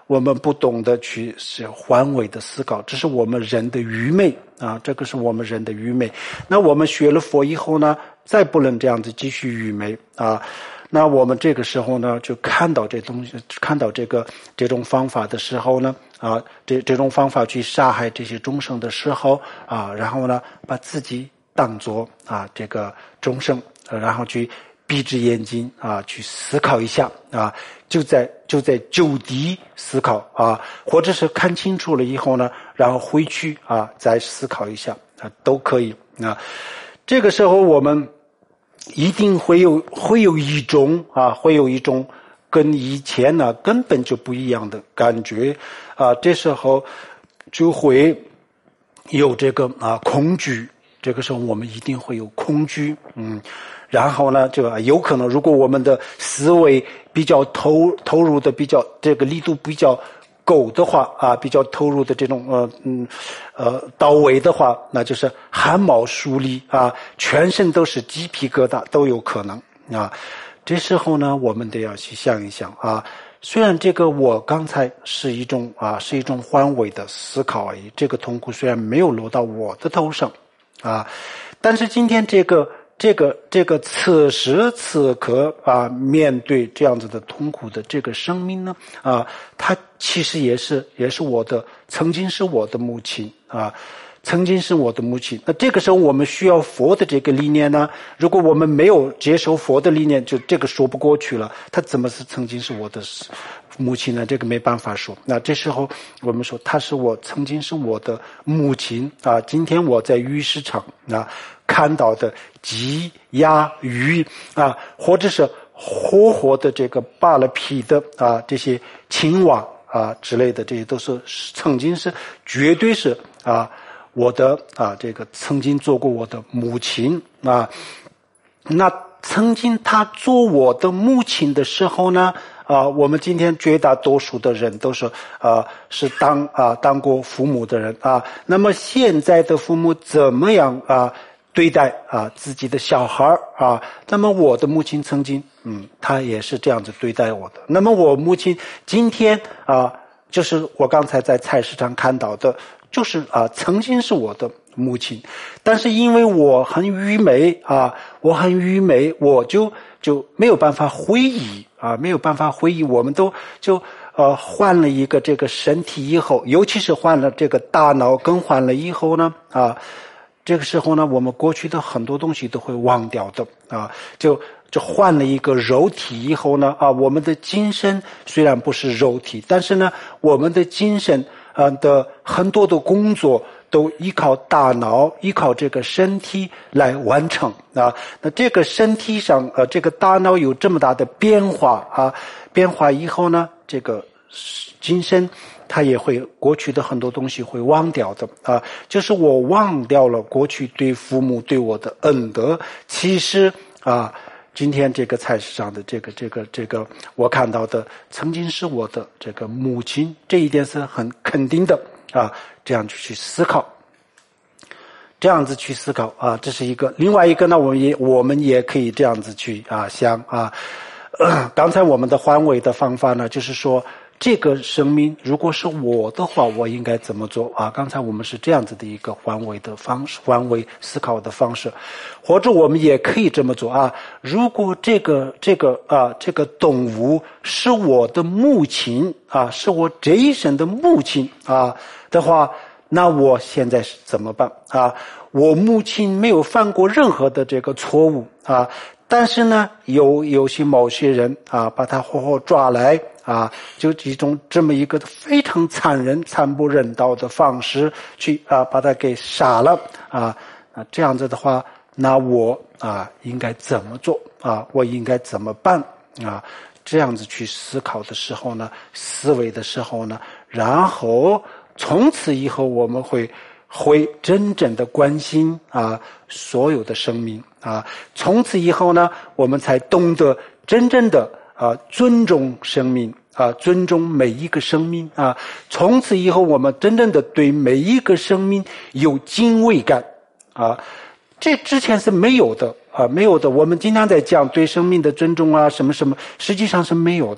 我们不懂得去是换位的思考，这是我们人的愚昧啊，这个是我们人的愚昧。那我们学了佛以后呢，再不能这样子继续愚昧啊。那我们这个时候呢，就看到这东西，看到这个这种方法的时候呢，啊，这这种方法去杀害这些众生的时候啊，然后呢，把自己当作啊这个众生，然后去闭着眼睛啊，去思考一下啊，就在就在就地思考啊，或者是看清楚了以后呢，然后回去啊再思考一下啊，都可以啊。这个时候我们一定会有会有一种啊，会有一种跟以前呢根本就不一样的感觉啊，这时候就会有这个啊恐惧，这个时候我们一定会有恐惧，嗯。然后呢，就有可能，如果我们的思维比较投投入的比较这个力度比较够的话啊，比较投入的这种呃嗯呃到位的话，那就是汗毛竖立啊，全身都是鸡皮疙瘩都有可能啊。这时候呢，我们得要去想一想啊，虽然这个我刚才是一种啊是一种换位的思考而已，这个痛苦虽然没有落到我的头上啊，但是今天这个。这个这个此时此刻啊，面对这样子的痛苦的这个生命呢，啊，它其实也是也是我的，曾经是我的母亲啊，曾经是我的母亲。那这个时候我们需要佛的这个理念呢，如果我们没有接受佛的理念，就这个说不过去了。他怎么是曾经是我的母亲呢？这个没办法说。那这时候我们说，她是我曾经是我的母亲啊。今天我在鱼市场啊看到的鸡、鸭、鱼啊，或者是活活的这个扒了皮的啊这些青蛙啊之类的，这些都是曾经是绝对是啊我的啊这个曾经做过我的母亲啊。那曾经她做我的母亲的时候呢？啊，我们今天绝大多数的人都是啊，是当啊当过父母的人啊。那么现在的父母怎么样啊对待啊自己的小孩啊？那么我的母亲曾经，嗯，她也是这样子对待我的。那么我母亲今天啊，就是我刚才在菜市场看到的，就是啊，曾经是我的母亲，但是因为我很愚昧啊，我很愚昧，我就就没有办法回忆。啊，没有办法回忆，我们都就呃换了一个这个身体以后，尤其是换了这个大脑更换了以后呢，啊，这个时候呢，我们过去的很多东西都会忘掉的啊，就就换了一个肉体以后呢，啊，我们的精神虽然不是肉体，但是呢，我们的精神啊的很多的工作。都依靠大脑，依靠这个身体来完成啊。那这个身体上，呃，这个大脑有这么大的变化啊，变化以后呢，这个精神它也会过去的很多东西会忘掉的啊。就是我忘掉了过去对父母对我的恩德，其实啊，今天这个菜市场的这个这个这个我看到的，曾经是我的这个母亲，这一点是很肯定的啊。这样去思考，这样子去思考啊，这是一个。另外一个呢，我们也我们也可以这样子去啊想啊。呃、刚才我们的换位的方法呢，就是说这个生命如果是我的话，我应该怎么做啊？刚才我们是这样子的一个换位的方式，换位思考的方式，或者我们也可以这么做啊。如果这个这个啊这个动物是我的母亲啊，是我这一生的母亲啊。的话，那我现在是怎么办啊？我母亲没有犯过任何的这个错误啊，但是呢，有有些某些人啊，把他活活抓来啊，就一种这么一个非常残忍、惨不忍睹的方式去啊，把他给杀了啊啊，这样子的话，那我啊应该怎么做啊？我应该怎么办啊？这样子去思考的时候呢，思维的时候呢，然后。从此以后，我们会会真正的关心啊所有的生命啊。从此以后呢，我们才懂得真正的啊尊重生命啊，尊重每一个生命啊。从此以后，我们真正的对每一个生命有敬畏感啊。这之前是没有的啊，没有的。我们经常在讲对生命的尊重啊，什么什么，实际上是没有的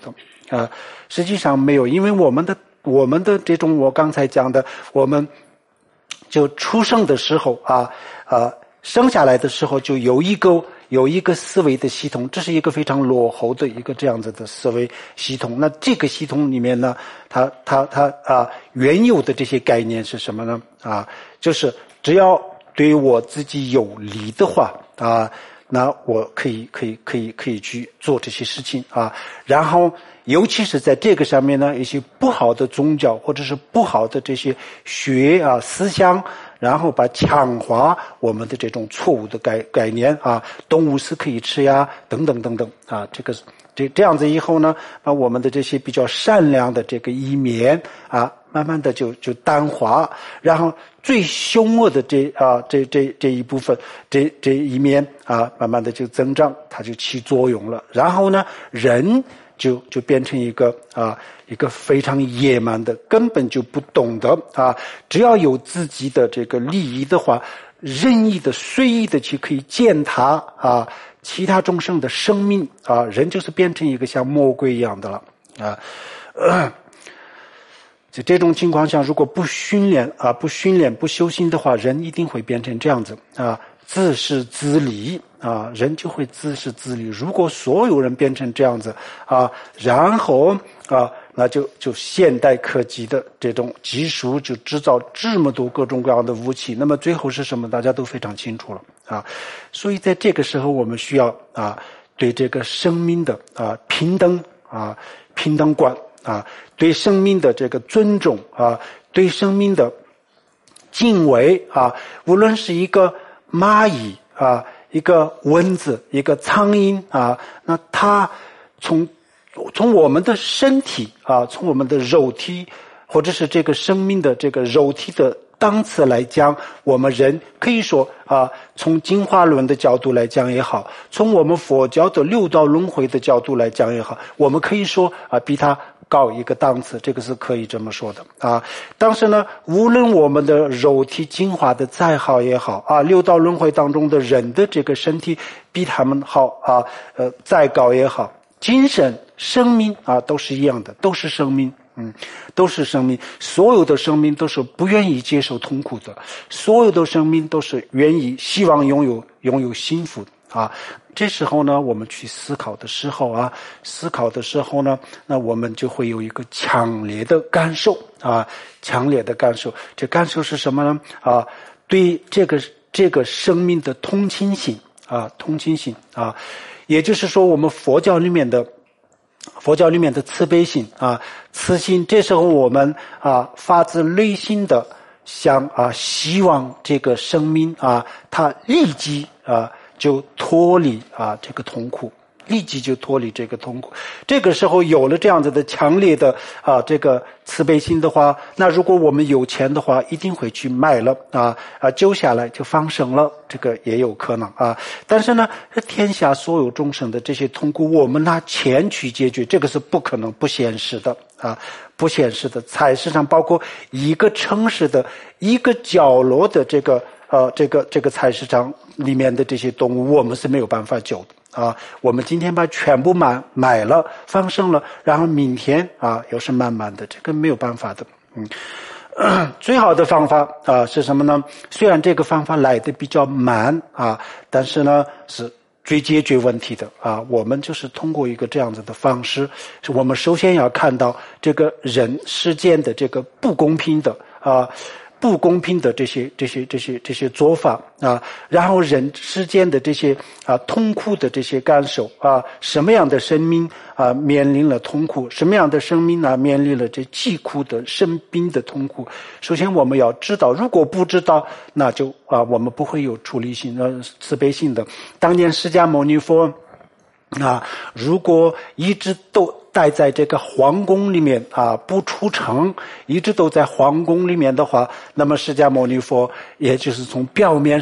啊，实际上没有，因为我们的我们的这种我刚才讲的，我们就出生的时候啊啊生下来的时候就有一个有一个思维的系统，这是一个非常落后的一个这样子的思维系统。那这个系统里面呢，它它它啊原有的这些概念是什么呢？啊，就是只要对我自己有利的话啊，那我可以可以可以可以去做这些事情啊。然后尤其是在这个上面呢，一些不好的宗教或者是不好的这些学啊思想，然后把强化我们的这种错误的概概念啊，动物是可以吃呀，等等等等啊，这个这这样子以后呢，把我们的这些比较善良的这个一面啊，慢慢的就就淡化，然后最凶恶的这啊这这这一部分这这一面啊，慢慢的就增长，它就起作用了。然后呢，人就就变成一个啊一个非常野蛮的，根本就不懂得啊，只要有自己的这个利益的话，任意的随意的去可以践踏啊其他众生的生命啊，人就是变成一个像魔鬼一样的了啊。呃在这种情况下，如果不训练啊不训练不修心的话，人一定会变成这样子啊，自私自利啊，人就会自私自利。如果所有人变成这样子啊，然后啊，那就就现代科技的这种技术就制造这么多各种各样的武器，那么最后是什么？大家都非常清楚了啊。所以在这个时候，我们需要啊对这个生命的啊平等啊平等观啊，对生命的这个尊重啊，对生命的敬畏啊，无论是一个蚂蚁啊，一个蚊子，一个苍蝇啊，那它从从我们的身体啊，从我们的肉体，或者是这个生命的这个肉体的档次来讲，我们人可以说啊，从进化论的角度来讲也好，从我们佛教的六道轮回的角度来讲也好，我们可以说啊，比它高一个档次，这个是可以这么说的啊。但是呢，无论我们的肉体进化的再好也好啊，六道轮回当中的人的这个身体比他们好啊，呃，再高也好，精神生命啊都是一样的，都是生命。嗯，都是生命，所有的生命都是不愿意接受痛苦的，所有的生命都是愿意希望拥有拥有幸福的啊。这时候呢，我们去思考的时候啊，思考的时候呢，那我们就会有一个强烈的感受啊，强烈的感受。这感受是什么呢？啊，对这个这个生命的同情心啊，同情心啊，也就是说，我们佛教里面的。佛教里面的慈悲心啊，慈心，这时候我们啊发自内心的想啊，希望这个生命啊，它立即啊就脱离啊这个痛苦，立即就脱离这个痛苦。这个时候有了这样子的强烈的啊这个慈悲心的话，那如果我们有钱的话，一定会去卖了啊啊救下来就放生了，这个也有可能啊。但是呢，天下所有众生的这些痛苦，我们拿钱去解决，这个是不可能、不现实的啊，不现实的。菜市场包括一个城市的一个角落的这个呃这个这个菜市场里面的这些动物，我们是没有办法救的。啊，我们今天把全部买买了，放生了，然后明天啊又是慢慢的，这个没有办法的。嗯，呃、最好的方法啊是什么呢？虽然这个方法来的比较慢啊，但是呢是最解决问题的啊。我们就是通过一个这样子的方式，是我们首先要看到这个人世间的这个不公平的啊。不公平的这些这些这些这些做法啊，然后人之间的这些啊痛苦的这些感受啊，什么样的生命啊面临了痛苦，什么样的生命啊面临了这疾苦的生病的痛苦。首先我们要知道，如果不知道，那就啊我们不会有处理性呃慈悲心的。当年释迦牟尼佛啊，如果一直都待在这个皇宫里面啊，不出城，一直都在皇宫里面的话，那么释迦牟尼佛也就是从表面上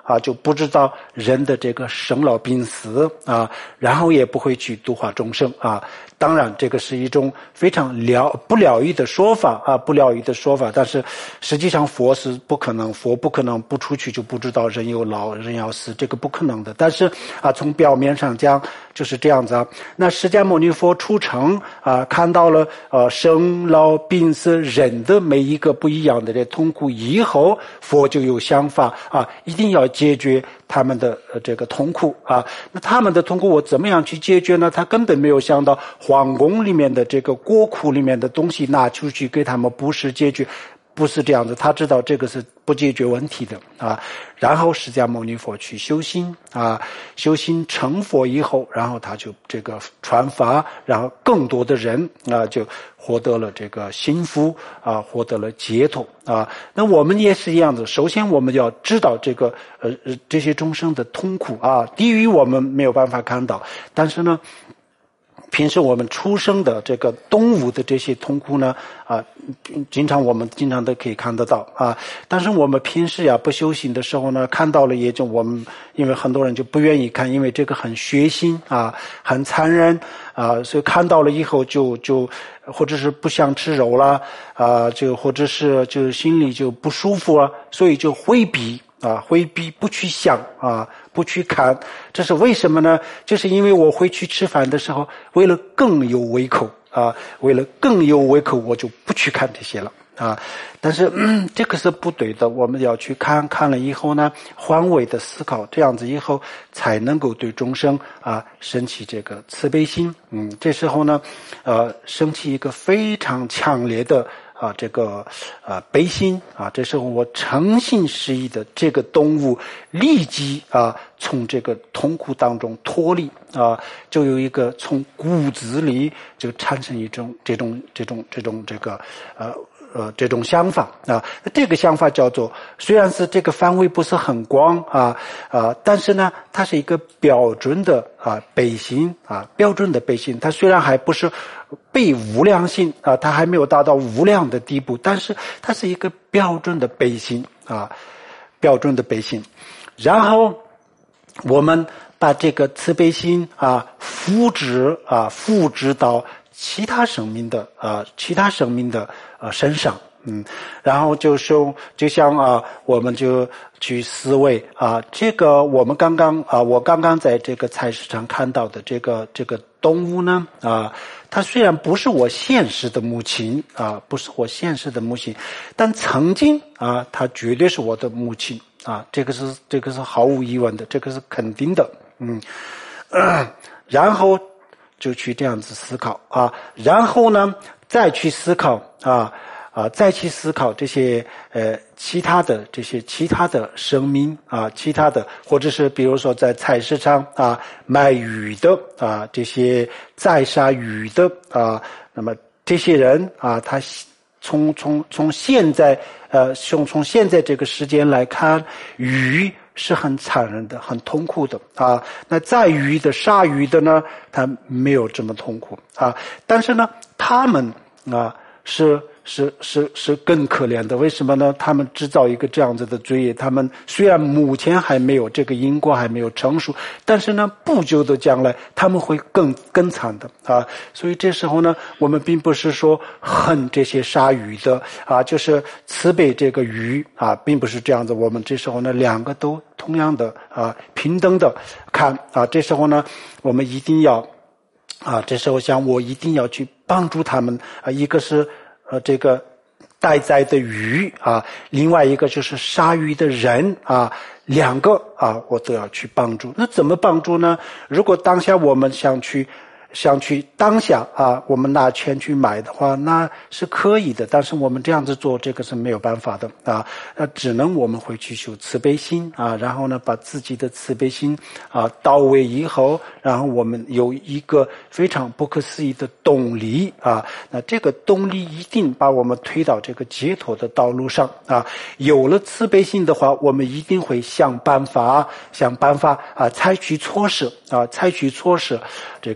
啊，就不知道人的这个生老病死啊，然后也不会去度化众生啊。当然这个是一种非常了不了义的说法啊，不了义的说法，但是实际上佛是不可能，佛不可能不出去就不知道人有老人要死，这个不可能的。但是啊，从表面上讲就是这样子啊。那释迦牟尼佛出城啊，看到了呃生老病死人的每一个不一样的这痛苦以后，佛就有想法啊，一定要解决他们的呃这个痛苦啊。那他们的痛苦我怎么样去解决呢？他根本没有想到皇宫里面的这个国库里面的东西拿出去给他们布施解决，不是这样的。他知道这个是不解决问题的啊。然后释迦牟尼佛去修心啊，修心成佛以后，然后他就这个传法，然后更多的人啊就获得了这个幸福啊，获得了解脱啊。那我们也是一样的，首先我们要知道这个呃这些众生的痛苦啊，地狱我们没有办法看到，但是呢平时我们出生的这个动物的这些痛苦呢啊，经常我们经常都可以看得到啊。但是我们平时呀不修行的时候呢，看到了也就我们因为很多人就不愿意看，因为这个很血腥啊，很残忍啊，所以看到了以后就就或者是不想吃肉了啊，就或者是就心里就不舒服啊，所以就回避。啊，回避不去想啊，不去看，这是为什么呢？就是因为我回去吃饭的时候，为了更有胃口啊，为了更有胃口，我就不去看这些了啊。但是、嗯、这个是不对的，我们要去看，看了以后呢，换位的思考，这样子以后才能够对众生啊升起这个慈悲心。嗯，这时候呢，呃，升起一个非常强烈的。啊，这个啊悲心啊，这时候我诚心实意的这个动物立即啊从这个痛苦当中脱离啊，就有一个从骨子里就产生一种这种这种这种这个呃呃这种想法啊，这个想法叫做虽然是这个范围不是很广啊啊，但是呢，它是一个标准的啊悲心啊，标准的悲心，它虽然还不是。被无量心啊，它还没有达到无量的地步，但是它是一个标准的悲心啊，标准的悲心。然后我们把这个慈悲心啊复制啊复制到其他生命的啊其他生命的啊身上，嗯，然后就说就像啊，我们就去思维啊，这个我们刚刚啊，我刚刚在这个菜市场看到的这个这个动物呢啊。它虽然不是我现实的母亲啊，不是我现实的母亲，但曾经啊，它绝对是我的母亲啊，这个是这个是毫无疑问的，这个是肯定的，嗯，呃、然后就去这样子思考啊，然后呢再去思考啊啊，再去思考这些呃其他的这些其他的生命啊，其他的或者是比如说在菜市场啊卖鱼的啊，这些宰杀鱼的啊，那么这些人啊，他从从从现在呃从从现在这个时间来看，鱼是很残忍的，很痛苦的啊。那宰鱼的杀鱼的呢，他没有这么痛苦啊，但是呢，他们啊是。是是是更可怜的，为什么呢？他们制造一个这样子的罪业，他们虽然目前还没有这个因果还没有成熟，但是呢，不久的将来他们会更更惨的啊！所以这时候呢，我们并不是说恨这些杀鱼的啊，就是慈悲这个鱼啊，并不是这样子。我们这时候呢，两个都同样的啊，平等的看啊，这时候呢，我们一定要啊，这时候想我一定要去帮助他们啊，一个是。呃，这个待宰的鱼啊，另外一个就是杀鱼的人啊，两个啊，我都要去帮助。那怎么帮助呢？如果当下我们想去想去当下啊，我们拿钱去买的话，那是可以的。但是我们这样子做，这个是没有办法的啊。那只能我们会去修慈悲心啊，然后呢，把自己的慈悲心啊到位以后，然后我们有一个非常不可思议的动力啊。那这个动力一定把我们推到这个解脱的道路上啊。有了慈悲心的话，我们一定会想办法，想办法啊，采取措施啊，采取措施，这个去。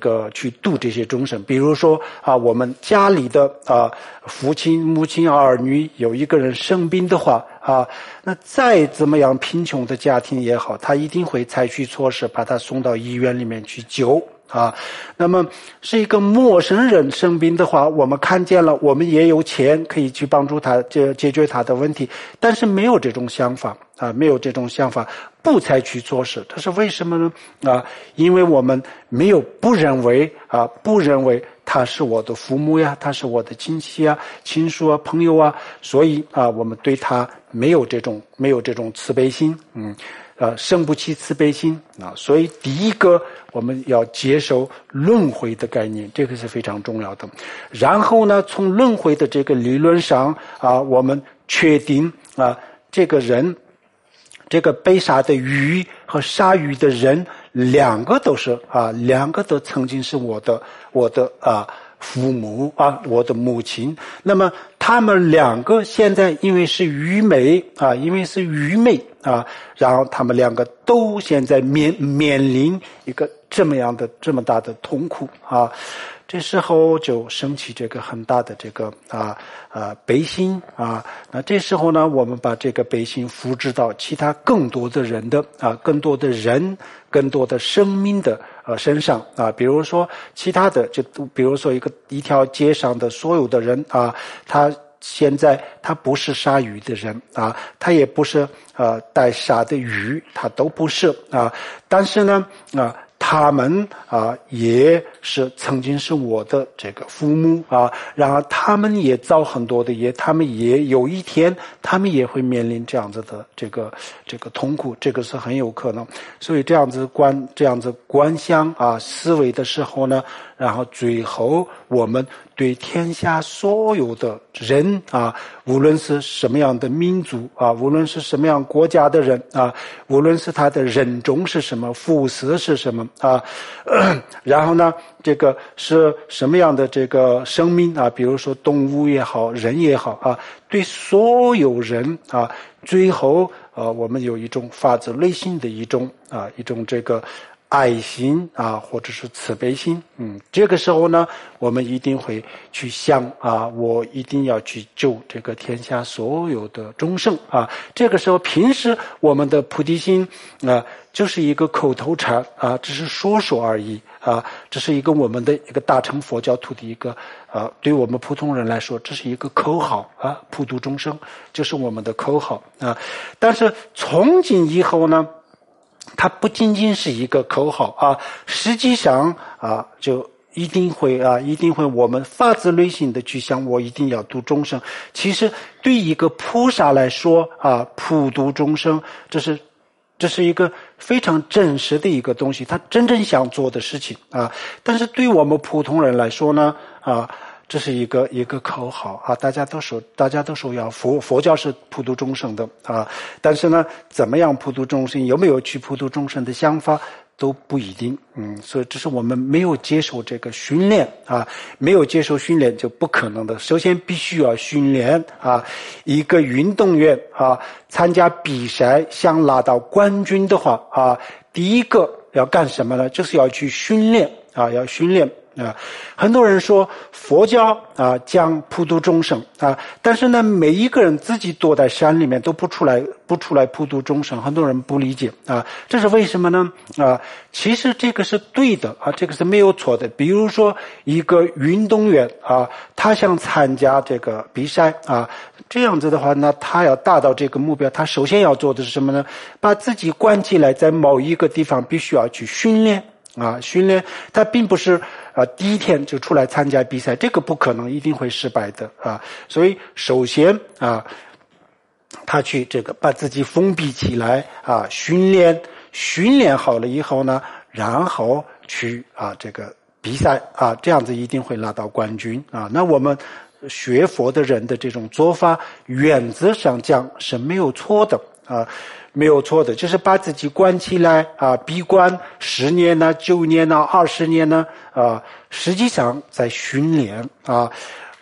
去度这些众生。比如说啊，我们家里的啊父亲、母亲、儿女有一个人生病的话啊，那再怎么样贫穷的家庭也好，他一定会采取措施把他送到医院里面去救。啊，那么是一个陌生人生病的话，我们看见了，我们也有钱可以去帮助他解解决他的问题，但是没有这种想法啊，没有这种想法，不采取措施，这是为什么呢？啊，因为我们没有不认为啊，不认为他是我的父母呀，他是我的亲戚啊、亲属啊、朋友啊，所以啊，我们对他没有这种没有这种慈悲心，嗯。呃，生不起慈悲心啊，所以第一个我们要接受轮回的概念，这个是非常重要的。然后呢，从轮回的这个理论上啊，我们确定啊，这个人，这个被杀的鱼和杀鱼的人，两个都是啊，两个都曾经是我的我的啊父母啊，我的母亲。那么他们两个现在因为是愚昧啊，因为是愚昧啊，然后他们两个都现在面面临一个这么样的这么大的痛苦啊，这时候就升起这个很大的这个啊啊悲心啊。那这时候呢，我们把这个悲心复制到其他更多的人的啊，更多的人、更多的生命的呃身上啊。比如说其他的，就比如说一个一条街上的所有的人啊，他现在他不是杀鱼的人啊，他也不是呃带杀的鱼，他都不是啊。但是呢啊，他们啊也是曾经是我的这个父母啊，然后他们也造很多的业，他们也有一天他们也会面临这样子的这个这个痛苦，这个是很有可能。所以这样子观这样子观想啊思维的时候呢，然后最后我们对天下所有的人啊，无论是什么样的民族啊，无论是什么样国家的人啊，无论是他的人种是什么，肤色是什么啊，然后呢，这个是什么样的这个生命啊，比如说动物也好，人也好啊，对所有人啊，最后啊，我们有一种发自内心的一种啊，一种这个爱心啊，或者是慈悲心，嗯，这个时候呢，我们一定会去想啊，我一定要去救这个天下所有的众生啊。这个时候，平时我们的菩提心啊，就是一个口头禅啊，只是说说而已啊，这是一个我们的一个大乘佛教徒的一个啊，对我们普通人来说，这是一个口号啊，普度众生，这是我们的口号啊。但是从今以后呢，它不仅仅是一个口号啊，实际上啊，就一定会啊，一定会我们发自内心的去想，我一定要度众生。其实对一个菩萨来说啊，普度众生，这是这是一个非常真实的一个东西，他真正想做的事情啊。但是对我们普通人来说呢，啊，这是一个一个口号啊，大家都说大家都说要佛佛教是普度众生的啊，但是呢，怎么样普度众生，有没有去普度众生的想法都不一定，嗯，所以这是我们没有接受这个训练啊，没有接受训练就不可能的。首先必须要训练啊，一个运动员啊，参加比赛想拿到冠军的话啊，第一个要干什么呢？就是要去训练啊，要训练。啊，很多人说佛教啊讲普度众生啊，但是呢，每一个人自己躲在山里面都不出来，不出来普度众生，很多人不理解啊，这是为什么呢？啊，其实这个是对的啊，这个是没有错的。比如说一个运动员啊，他想参加这个比赛啊，这样子的话呢，他要达到这个目标，他首先要做的是什么呢？把自己关起来，在某一个地方必须要去训练。啊，训练他并不是啊第一天就出来参加比赛，这个不可能，一定会失败的啊。所以首先啊，他去这个把自己封闭起来啊，训练训练好了以后呢，然后去啊这个比赛啊，这样子一定会拿到冠军啊。那我们学佛的人的这种做法，原则上讲是没有错的啊。没有错的，就是把自己关起来啊，闭关十年呢、九年呢、二十年呢啊，实际上在训练啊。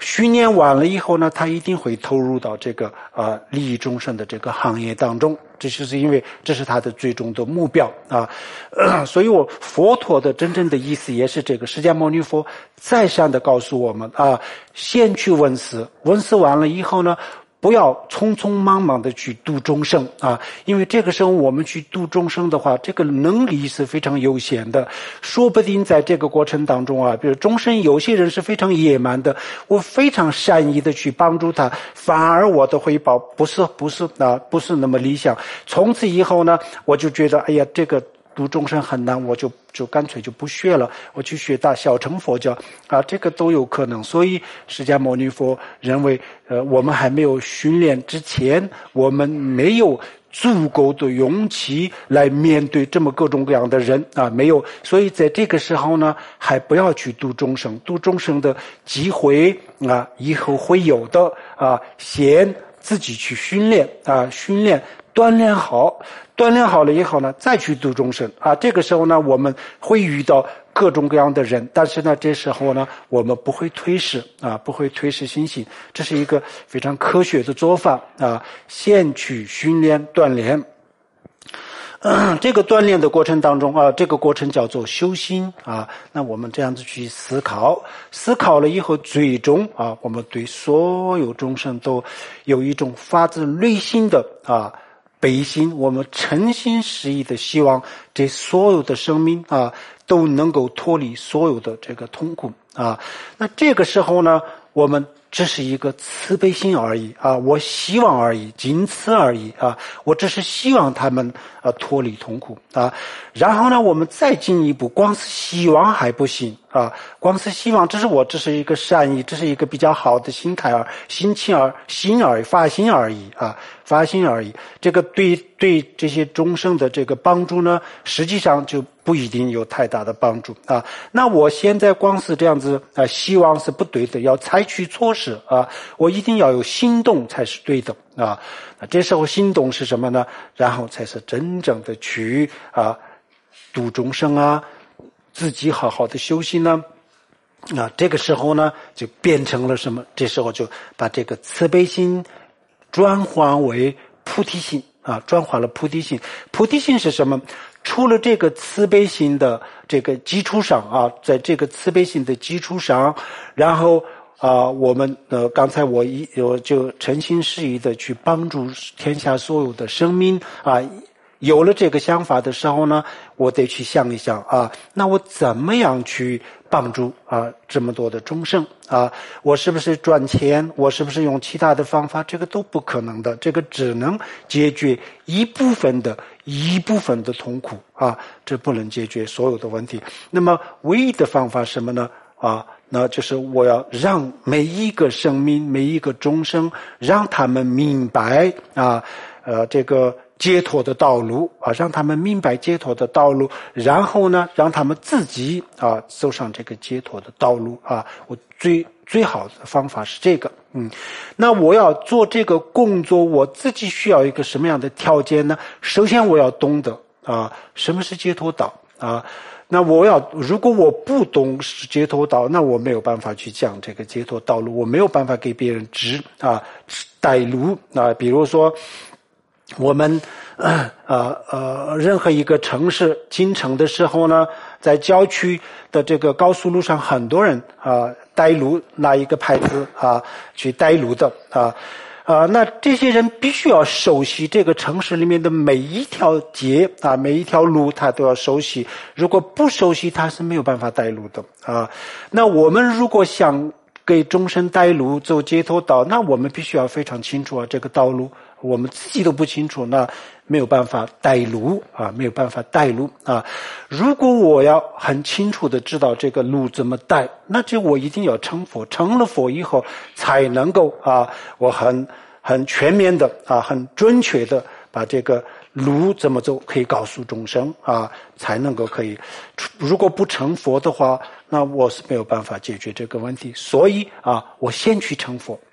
训练完了以后呢，他一定会投入到这个呃利益众生的这个行业当中。这就是因为这是他的最终的目标啊、呃，所以我佛陀的真正的意思也是这个。释迦牟尼佛再三的告诉我们啊，先去闻思，闻思完了以后呢，不要匆匆忙忙的去度众生啊，因为这个时候我们去度众生的话，这个能力是非常有限的，说不定在这个过程当中啊，比如众生有些人是非常野蛮的，我非常善意的去帮助他，反而我的回报不是不是啊不是那么理想，从此以后呢，我就觉得哎呀这个度众生很难，我就就干脆就不学了，我去学大小乘佛教啊，这个都有可能。所以释迦牟尼佛认为，呃，我们还没有训练之前，我们没有足够的勇气来面对这么各种各样的人啊，没有。所以在这个时候呢，还不要去度众生，度众生的机会啊，以后会有的啊，先自己去训练啊，训练锻炼好。锻炼好了以后呢，再去度众生啊。这个时候呢，我们会遇到各种各样的人，但是呢，这时候呢，我们不会推失啊，不会推失心性。这是一个非常科学的做法啊。先去训练锻炼，嗯，这个锻炼的过程当中啊，这个过程叫做修心啊。那我们这样子去思考，思考了以后，最终啊，我们对所有众生都有一种发自内心的啊。悲心，我们诚心实意的希望这所有的生命啊都能够脱离所有的这个痛苦啊。那这个时候呢，我们只是一个慈悲心而已啊，我希望而已，仅此而已啊，我只是希望他们啊脱离痛苦啊。然后呢，我们再进一步，光是希望还不行啊，光是希望，这是我这是一个善意，这是一个比较好的心态而心情而心而发心而已啊，发心而已。这个对对这些众生的这个帮助呢，实际上就不一定有太大的帮助啊。那我现在光是这样子啊，希望是不对的，要采取措施啊，我一定要有行动才是对的啊。那这时候行动是什么呢？然后才是真正的去啊度众生啊，自己好好的修行呢。啊，这个时候呢，就变成了什么？这时候就把这个慈悲心转换为菩提心啊，转换了菩提心。菩提心是什么？除了这个慈悲心的这个基础上啊，在这个慈悲心的基础上，然后啊，我们呃，刚才我一我就诚心实意的去帮助天下所有的生命啊。有了这个想法的时候呢，我得去想一想啊，那我怎么样去帮助啊这么多的众生啊？我是不是赚钱？我是不是用其他的方法？这个都不可能的，这个只能解决一部分的一部分的痛苦啊，这不能解决所有的问题。那么唯一的方法是什么呢？啊，那就是我要让每一个生命、每一个众生，让他们明白啊，呃，这个解脱的道路啊，让他们明白解脱的道路，然后呢，让他们自己啊走上这个解脱的道路啊。我最最好的方法是这个，嗯，那我要做这个工作，我自己需要一个什么样的条件呢？首先，我要懂得啊，什么是解脱道啊。那我要，如果我不懂解脱道，那我没有办法去讲这个解脱道路，我没有办法给别人指啊带路啊。比如说，我们呃呃任何一个城市进城的时候呢，在郊区的这个高速路上，很多人啊带路，拿一个牌子啊去带路的啊。啊，那这些人必须要熟悉这个城市里面的每一条街啊，每一条路，他都要熟悉。如果不熟悉，他是没有办法带路的啊。那我们如果想给众生带路走解脱道，那我们必须要非常清楚啊，这个道路我们自己都不清楚，那没有办法带路啊，没有办法带路啊。如果我要很清楚的知道这个路怎么带，那就我一定要成佛，成了佛以后才能够啊，我很很全面的啊，很准确的把这个路怎么走可以告诉众生啊，才能够可以。如果不成佛的话，那我是没有办法解决这个问题。所以啊，我先去成佛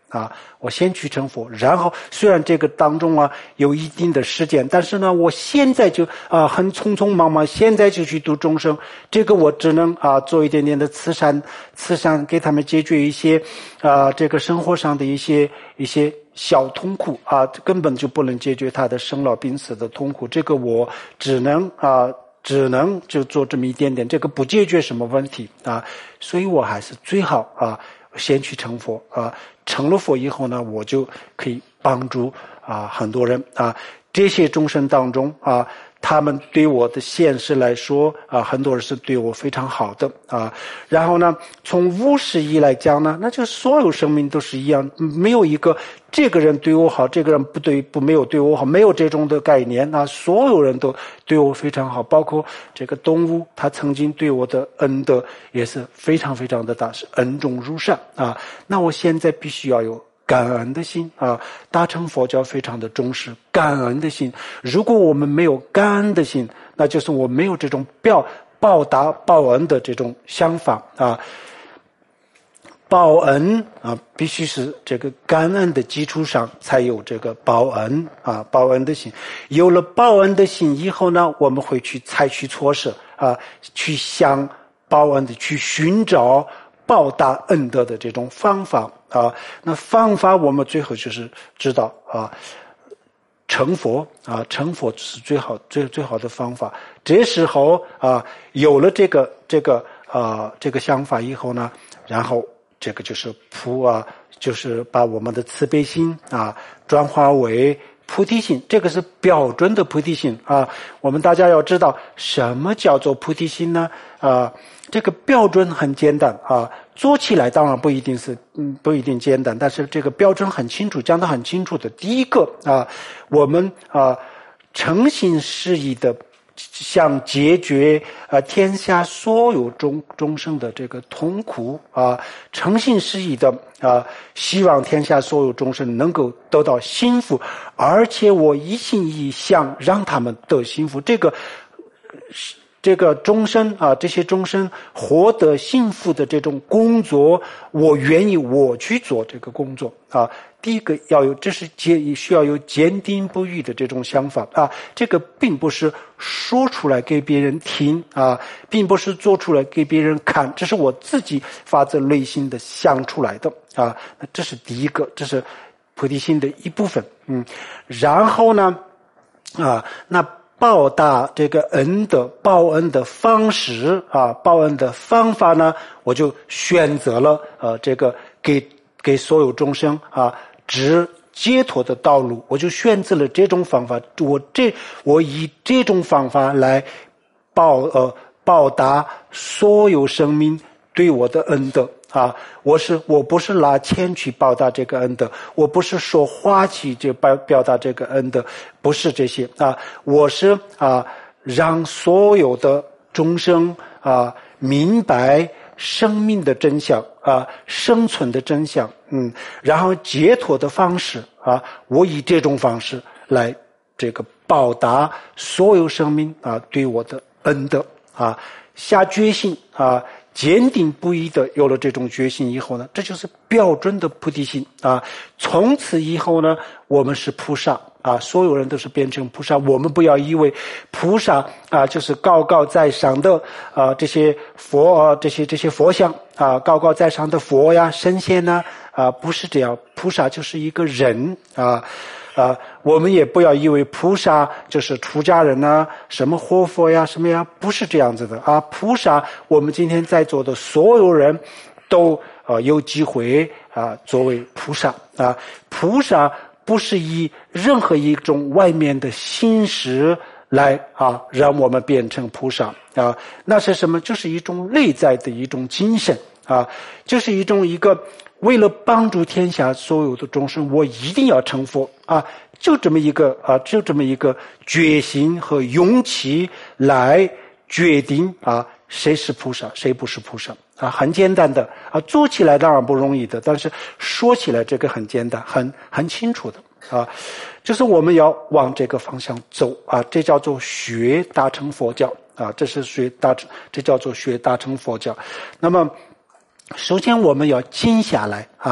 啊，我先去成佛，然后虽然这个当中啊有一定的时间，但是呢，我现在就啊很匆匆忙忙，现在就去度众生，这个我只能啊做一点点的慈善，慈善给他们解决一些啊这个生活上的一些一些小痛苦啊，根本就不能解决他的生老病死的痛苦，这个我只能啊。只能就做这么一点点，这个不解决什么问题啊，所以我还是最好啊，先去成佛啊，成了佛以后呢，我就可以帮助啊很多人啊，这些众生当中啊，他们对我的现实来说啊，很多人是对我非常好的啊。然后呢，从无始意来讲呢，那就所有生命都是一样，没有一个这个人对我好，这个人不对不没有对我好，没有这种的概念啊。所有人都对我非常好，包括这个动物，他曾经对我的恩德也是非常非常的大，是恩重如山啊。那我现在必须要有感恩的心啊，大乘佛教非常的重视感恩的心。如果我们没有感恩的心，那就是我没有这种报报答报恩的这种想法啊。报恩啊，必须是这个感恩的基础上才有这个报恩啊，报恩的心。有了报恩的心以后呢，我们会去采取措施啊，去向报恩的去寻找报答恩德的这种方法啊。那方法我们最后就是知道啊，成佛啊，成佛是最好最最好的方法。这时候啊，有了这个这个啊这个想法以后呢，然后这个就是菩啊，就是把我们的慈悲心啊转化为菩提心，这个是标准的菩提心啊。我们大家要知道什么叫做菩提心呢？啊，这个标准很简单啊，做起来当然不一定是嗯不一定简单，但是这个标准很清楚，讲得很清楚的。第一个啊，我们啊诚心实意的想解决啊天下所有众众生的这个痛苦啊，诚心实意的啊，希望天下所有众生能够得到幸福，而且我一心一意想让他们得幸福。这个这个众生啊，这些众生获得幸福的这种工作，我愿意我去做这个工作啊。第一个要有，这是坚需要有坚定不移的这种想法啊。这个并不是说出来给别人听啊，并不是做出来给别人看，这是我自己发自内心的想出来的啊。那这是第一个，这是菩提心的一部分。嗯，然后呢，啊，那报答这个恩的报恩的方式啊，报恩的方法呢，我就选择了呃这个给给所有众生啊指解脱的道路，我就选择了这种方法。我这我以这种方法来报呃报答所有生命对我的恩德啊。我是我不是拿钱去报答这个恩德，我不是说花去就表表达这个恩德，不是这些啊。我是啊让所有的众生啊明白生命的真相啊，生存的真相，嗯，然后解脱的方式啊，我以这种方式来这个报答所有生命啊对我的恩德啊，下决心啊，坚定不移的有了这种决心以后呢，这就是标准的菩提心啊。从此以后呢，我们是菩萨啊，所有人都是变成菩萨。我们不要以为菩萨啊就是高高在上的啊这些佛啊这些这些佛像啊，高高在上的佛呀神仙呐 啊, 啊不是这样，菩萨就是一个人啊。啊，我们也不要以为菩萨就是出家人呐、啊，什么活佛呀，什么呀，不是这样子的啊。菩萨，我们今天在座的所有人都呃有机会啊作为菩萨啊。菩萨不是以任何一种外面的形式来啊让我们变成菩萨啊，那是什么？就是一种内在的一种精神啊，就是一种一个。为了帮助天下所有的众生，我一定要成佛啊！就这么一个啊，就这么一个决心和勇气来决定啊，谁是菩萨，谁不是菩萨啊！很简单的啊，做起来当然不容易的，但是说起来这个很简单，很很清楚的啊，就是我们要往这个方向走啊，这叫做学大乘佛教啊，这是学大乘，这叫做学大乘佛教。那么。首先我们要静下来啊，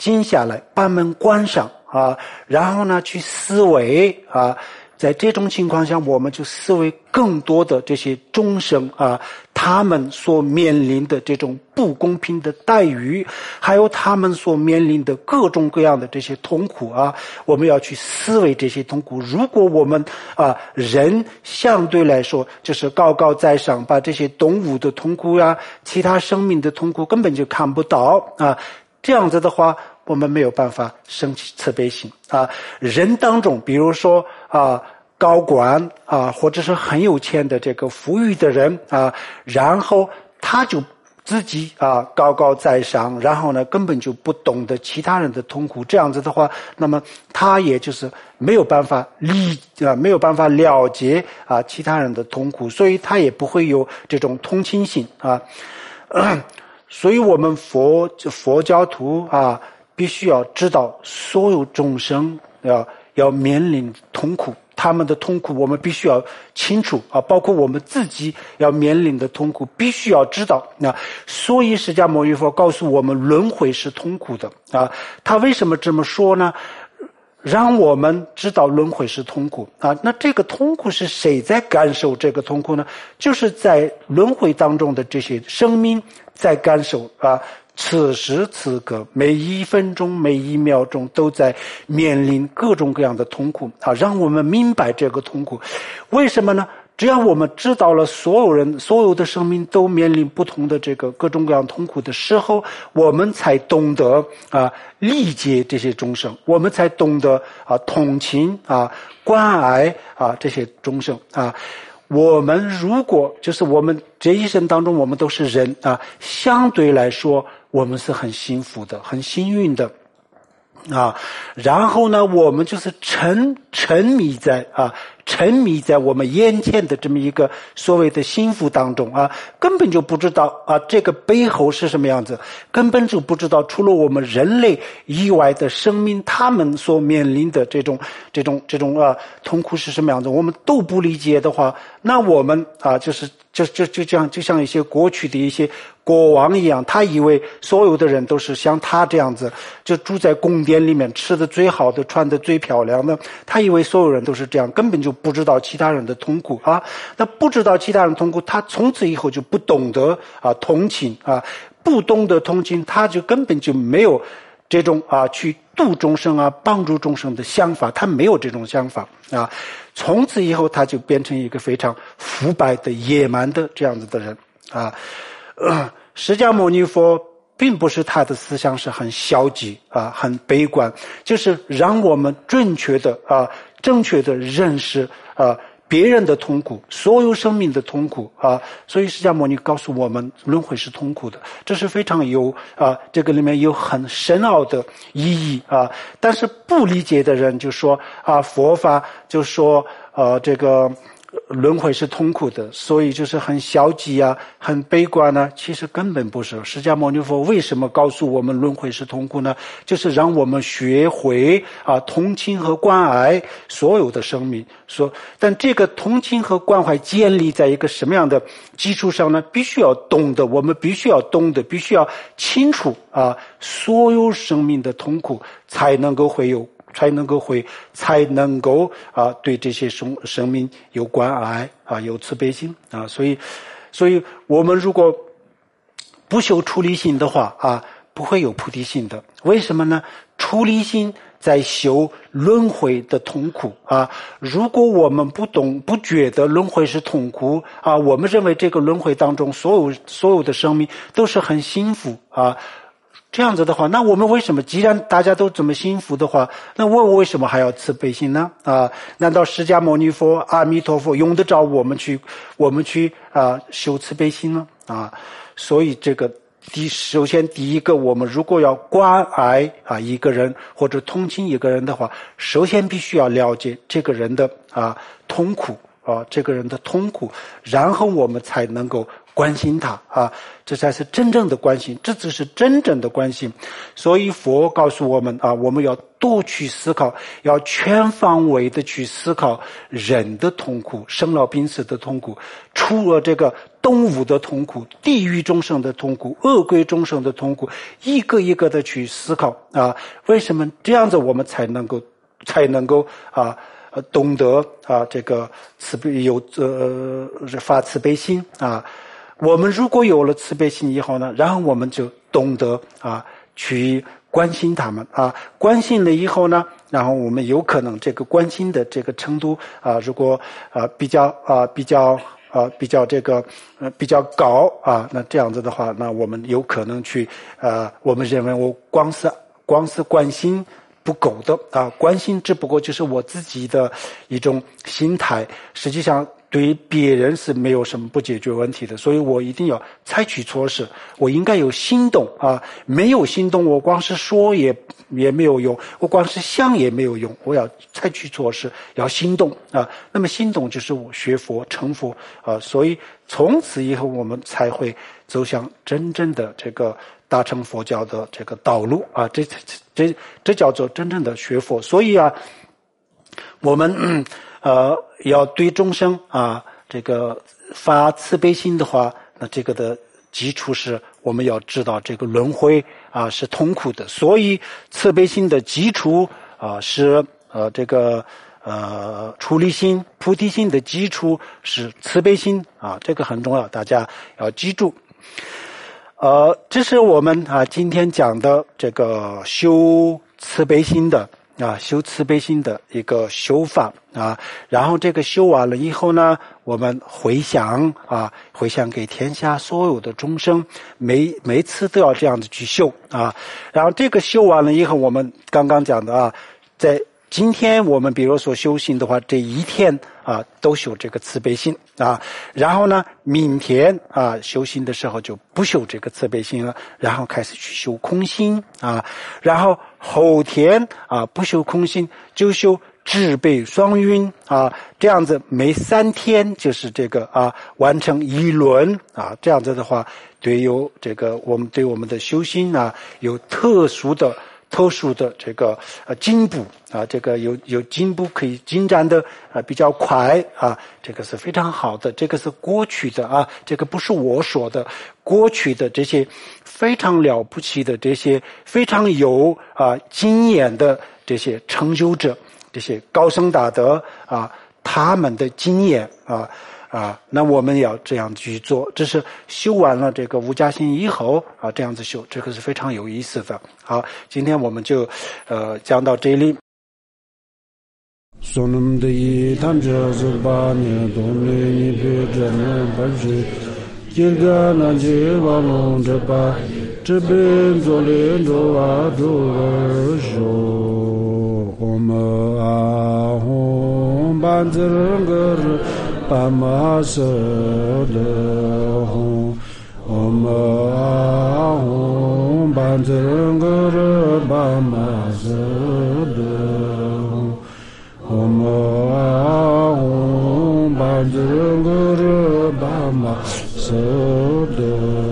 静下来，把门关上啊，然后呢去思维啊。在这种情况下，我们就思维更多的这些众生啊，他们所面临的这种不公平的待遇，还有他们所面临的各种各样的这些痛苦啊，我们要去思维这些痛苦。如果我们啊人相对来说就是高高在上，把这些动物的痛苦啊，其他生命的痛苦根本就看不到啊，这样子的话，我们没有办法生起慈悲心啊。人当中，比如说啊高官啊，或者是很有钱的这个富裕的人啊，然后他就自己啊高高在上，然后呢根本就不懂得其他人的痛苦，这样子的话，那么他也就是没有办法理啊没有办法了解啊其他人的痛苦，所以他也不会有这种同情心啊。呃所以我们佛佛教徒啊，必须要知道所有众生要要面临痛苦，他们的痛苦我们必须要清楚啊，包括我们自己要面临的痛苦必须要知道啊。所以释迦牟尼佛告诉我们，轮回是痛苦的啊。他为什么这么说呢？让我们知道轮回是痛苦啊。那这个痛苦是谁在感受这个痛苦呢？就是在轮回当中的这些生命在感受啊。此时此刻，每一分钟每一秒钟都在面临各种各样的痛苦啊，让我们明白这个痛苦。为什么呢？只要我们知道了所有人所有的生命都面临不同的这个各种各样痛苦的时候，我们才懂得啊理解这些众生，我们才懂得啊同情啊关爱啊这些众生啊。我们如果就是我们这一生当中我们都是人啊，相对来说我们是很幸福的，很幸运的啊。然后呢，我们就是沉沉迷在啊沉迷在我们眼前的这么一个所谓的幸福当中啊，根本就不知道啊这个背后是什么样子，根本就不知道除了我们人类以外的生命他们所面临的这种这种这种啊痛苦是什么样子，我们都不理解的话，那我们啊就是就就就这样，就像一些过去的一些国王一样，他以为所有的人都是像他这样子，就住在宫殿里面，吃的最好的，穿的最漂亮的，他以为所有人都是这样，根本就不知道其他人的痛苦啊。那不知道其他人痛苦，他从此以后就不懂得啊同情啊，不懂得同情，他就根本就没有这种啊去度众生啊帮助众生的想法，他没有这种想法啊。从此以后他就变成一个非常腐败的野蛮的这样子的人啊。呃、释迦牟尼佛并不是他的思想是很消极啊很悲观，就是让我们准确的啊正确的认识啊别人的痛苦，所有生命的痛苦啊。所以释迦牟尼告诉我们轮回是痛苦的，这是非常有啊这个里面有很深奥的意义啊。但是不理解的人就说啊佛法就说呃这个轮回是痛苦的，所以就是很消极啊很悲观啊，其实根本不是。释迦牟尼佛为什么告诉我们轮回是痛苦呢？就是让我们学会啊同情和关爱所有的生命。说但这个同情和关怀建立在一个什么样的基础上呢？必须要懂得，我们必须要懂得，必须要清楚啊所有生命的痛苦，才能够会有才能够会才能够啊对这些生生命有关爱啊有慈悲心啊。所以所以我们如果不修出离心的话啊，不会有菩提心的。为什么呢？出离心在修轮回的痛苦啊。如果我们不懂不觉得轮回是痛苦啊，我们认为这个轮回当中所有所有的生命都是很幸福啊，这样子的话，那我们为什么既然大家都这么幸福的话，那我为什么还要慈悲心呢？啊，难道释迦牟尼佛阿弥陀佛用得着我们去我们去啊修慈悲心呢？啊，所以这个第首先第一个，我们如果要关爱啊一个人或者同情一个人的话，首先必须要了解这个人的啊痛苦啊这个人的痛苦，然后我们才能够关心他啊，这才是真正的关心，这只是真正的关心。所以佛告诉我们啊，我们要多去思考，要全方位的去思考人的痛苦，生老病死的痛苦，除了这个动物的痛苦，地狱众生的痛苦，恶鬼众生的痛苦，一个一个的去思考啊，为什么这样子我们才能够才能够啊呃懂得啊这个慈悲有呃发慈悲心啊。我们如果有了慈悲心以后呢，然后我们就懂得啊去关心他们啊，关心了以后呢，然后我们有可能这个关心的这个程度啊，如果啊比较啊比较啊比较这个呃比较高啊，那这样子的话，那我们有可能去呃我们认为我光是光是关心不够的啊，关心只不过就是我自己的一种心态，实际上对别人是没有什么不解决问题的，所以我一定要采取措施，我应该有行动啊，没有行动我光是说也也没有用，我光是想也没有用，我要采取措施，要行动啊。那么行动就是我学佛成佛啊，所以从此以后我们才会走向真正的这个大乘佛教的这个道路啊，这这这叫做真正的学佛。所以啊，我们嗯呃要对众生啊这个发慈悲心的话，那这个的基础是我们要知道这个轮回啊是痛苦的，所以慈悲心的基础啊是呃这个呃出离心，菩提心的基础是慈悲心啊，这个很重要，大家要记住。呃，这是我们啊今天讲的这个修慈悲心的啊，修慈悲心的一个修法啊。然后这个修完了以后呢，我们回向啊，回向给天下所有的众生，每每次都要这样子去修啊。然后这个修完了以后，我们刚刚讲的啊，在今天我们比如说修行的话，这一天啊都修这个慈悲心啊，然后呢明天啊修行的时候就不修这个慈悲心了，然后开始去修空心啊，然后后天啊不修空心就修智悲双运啊，这样子每三天就是这个啊完成一轮啊，这样子的话对有这个我们对我们的修行啊有特殊的特殊的这个呃进步啊，这个有有进步可以进展的啊比较快啊，这个是非常好的，这个是过去的啊，这个不是我说的，过去的这些非常了不起的这些非常有啊经验的这些成就者，这些高僧大德啊，他们的经验啊。啊，那我们要这样去做，这是修完了这个无家心以后啊，这样子修，这个是非常有意思的。好，今天我们就呃讲到这里。 Sonam de tamja zubani domne ni pejana banji kirgana je walon de ba jeben zole do ado jo om a hom banzer Pamasa de hom om a hom banzer Pamasa de hom om a hom banzer Pamasa de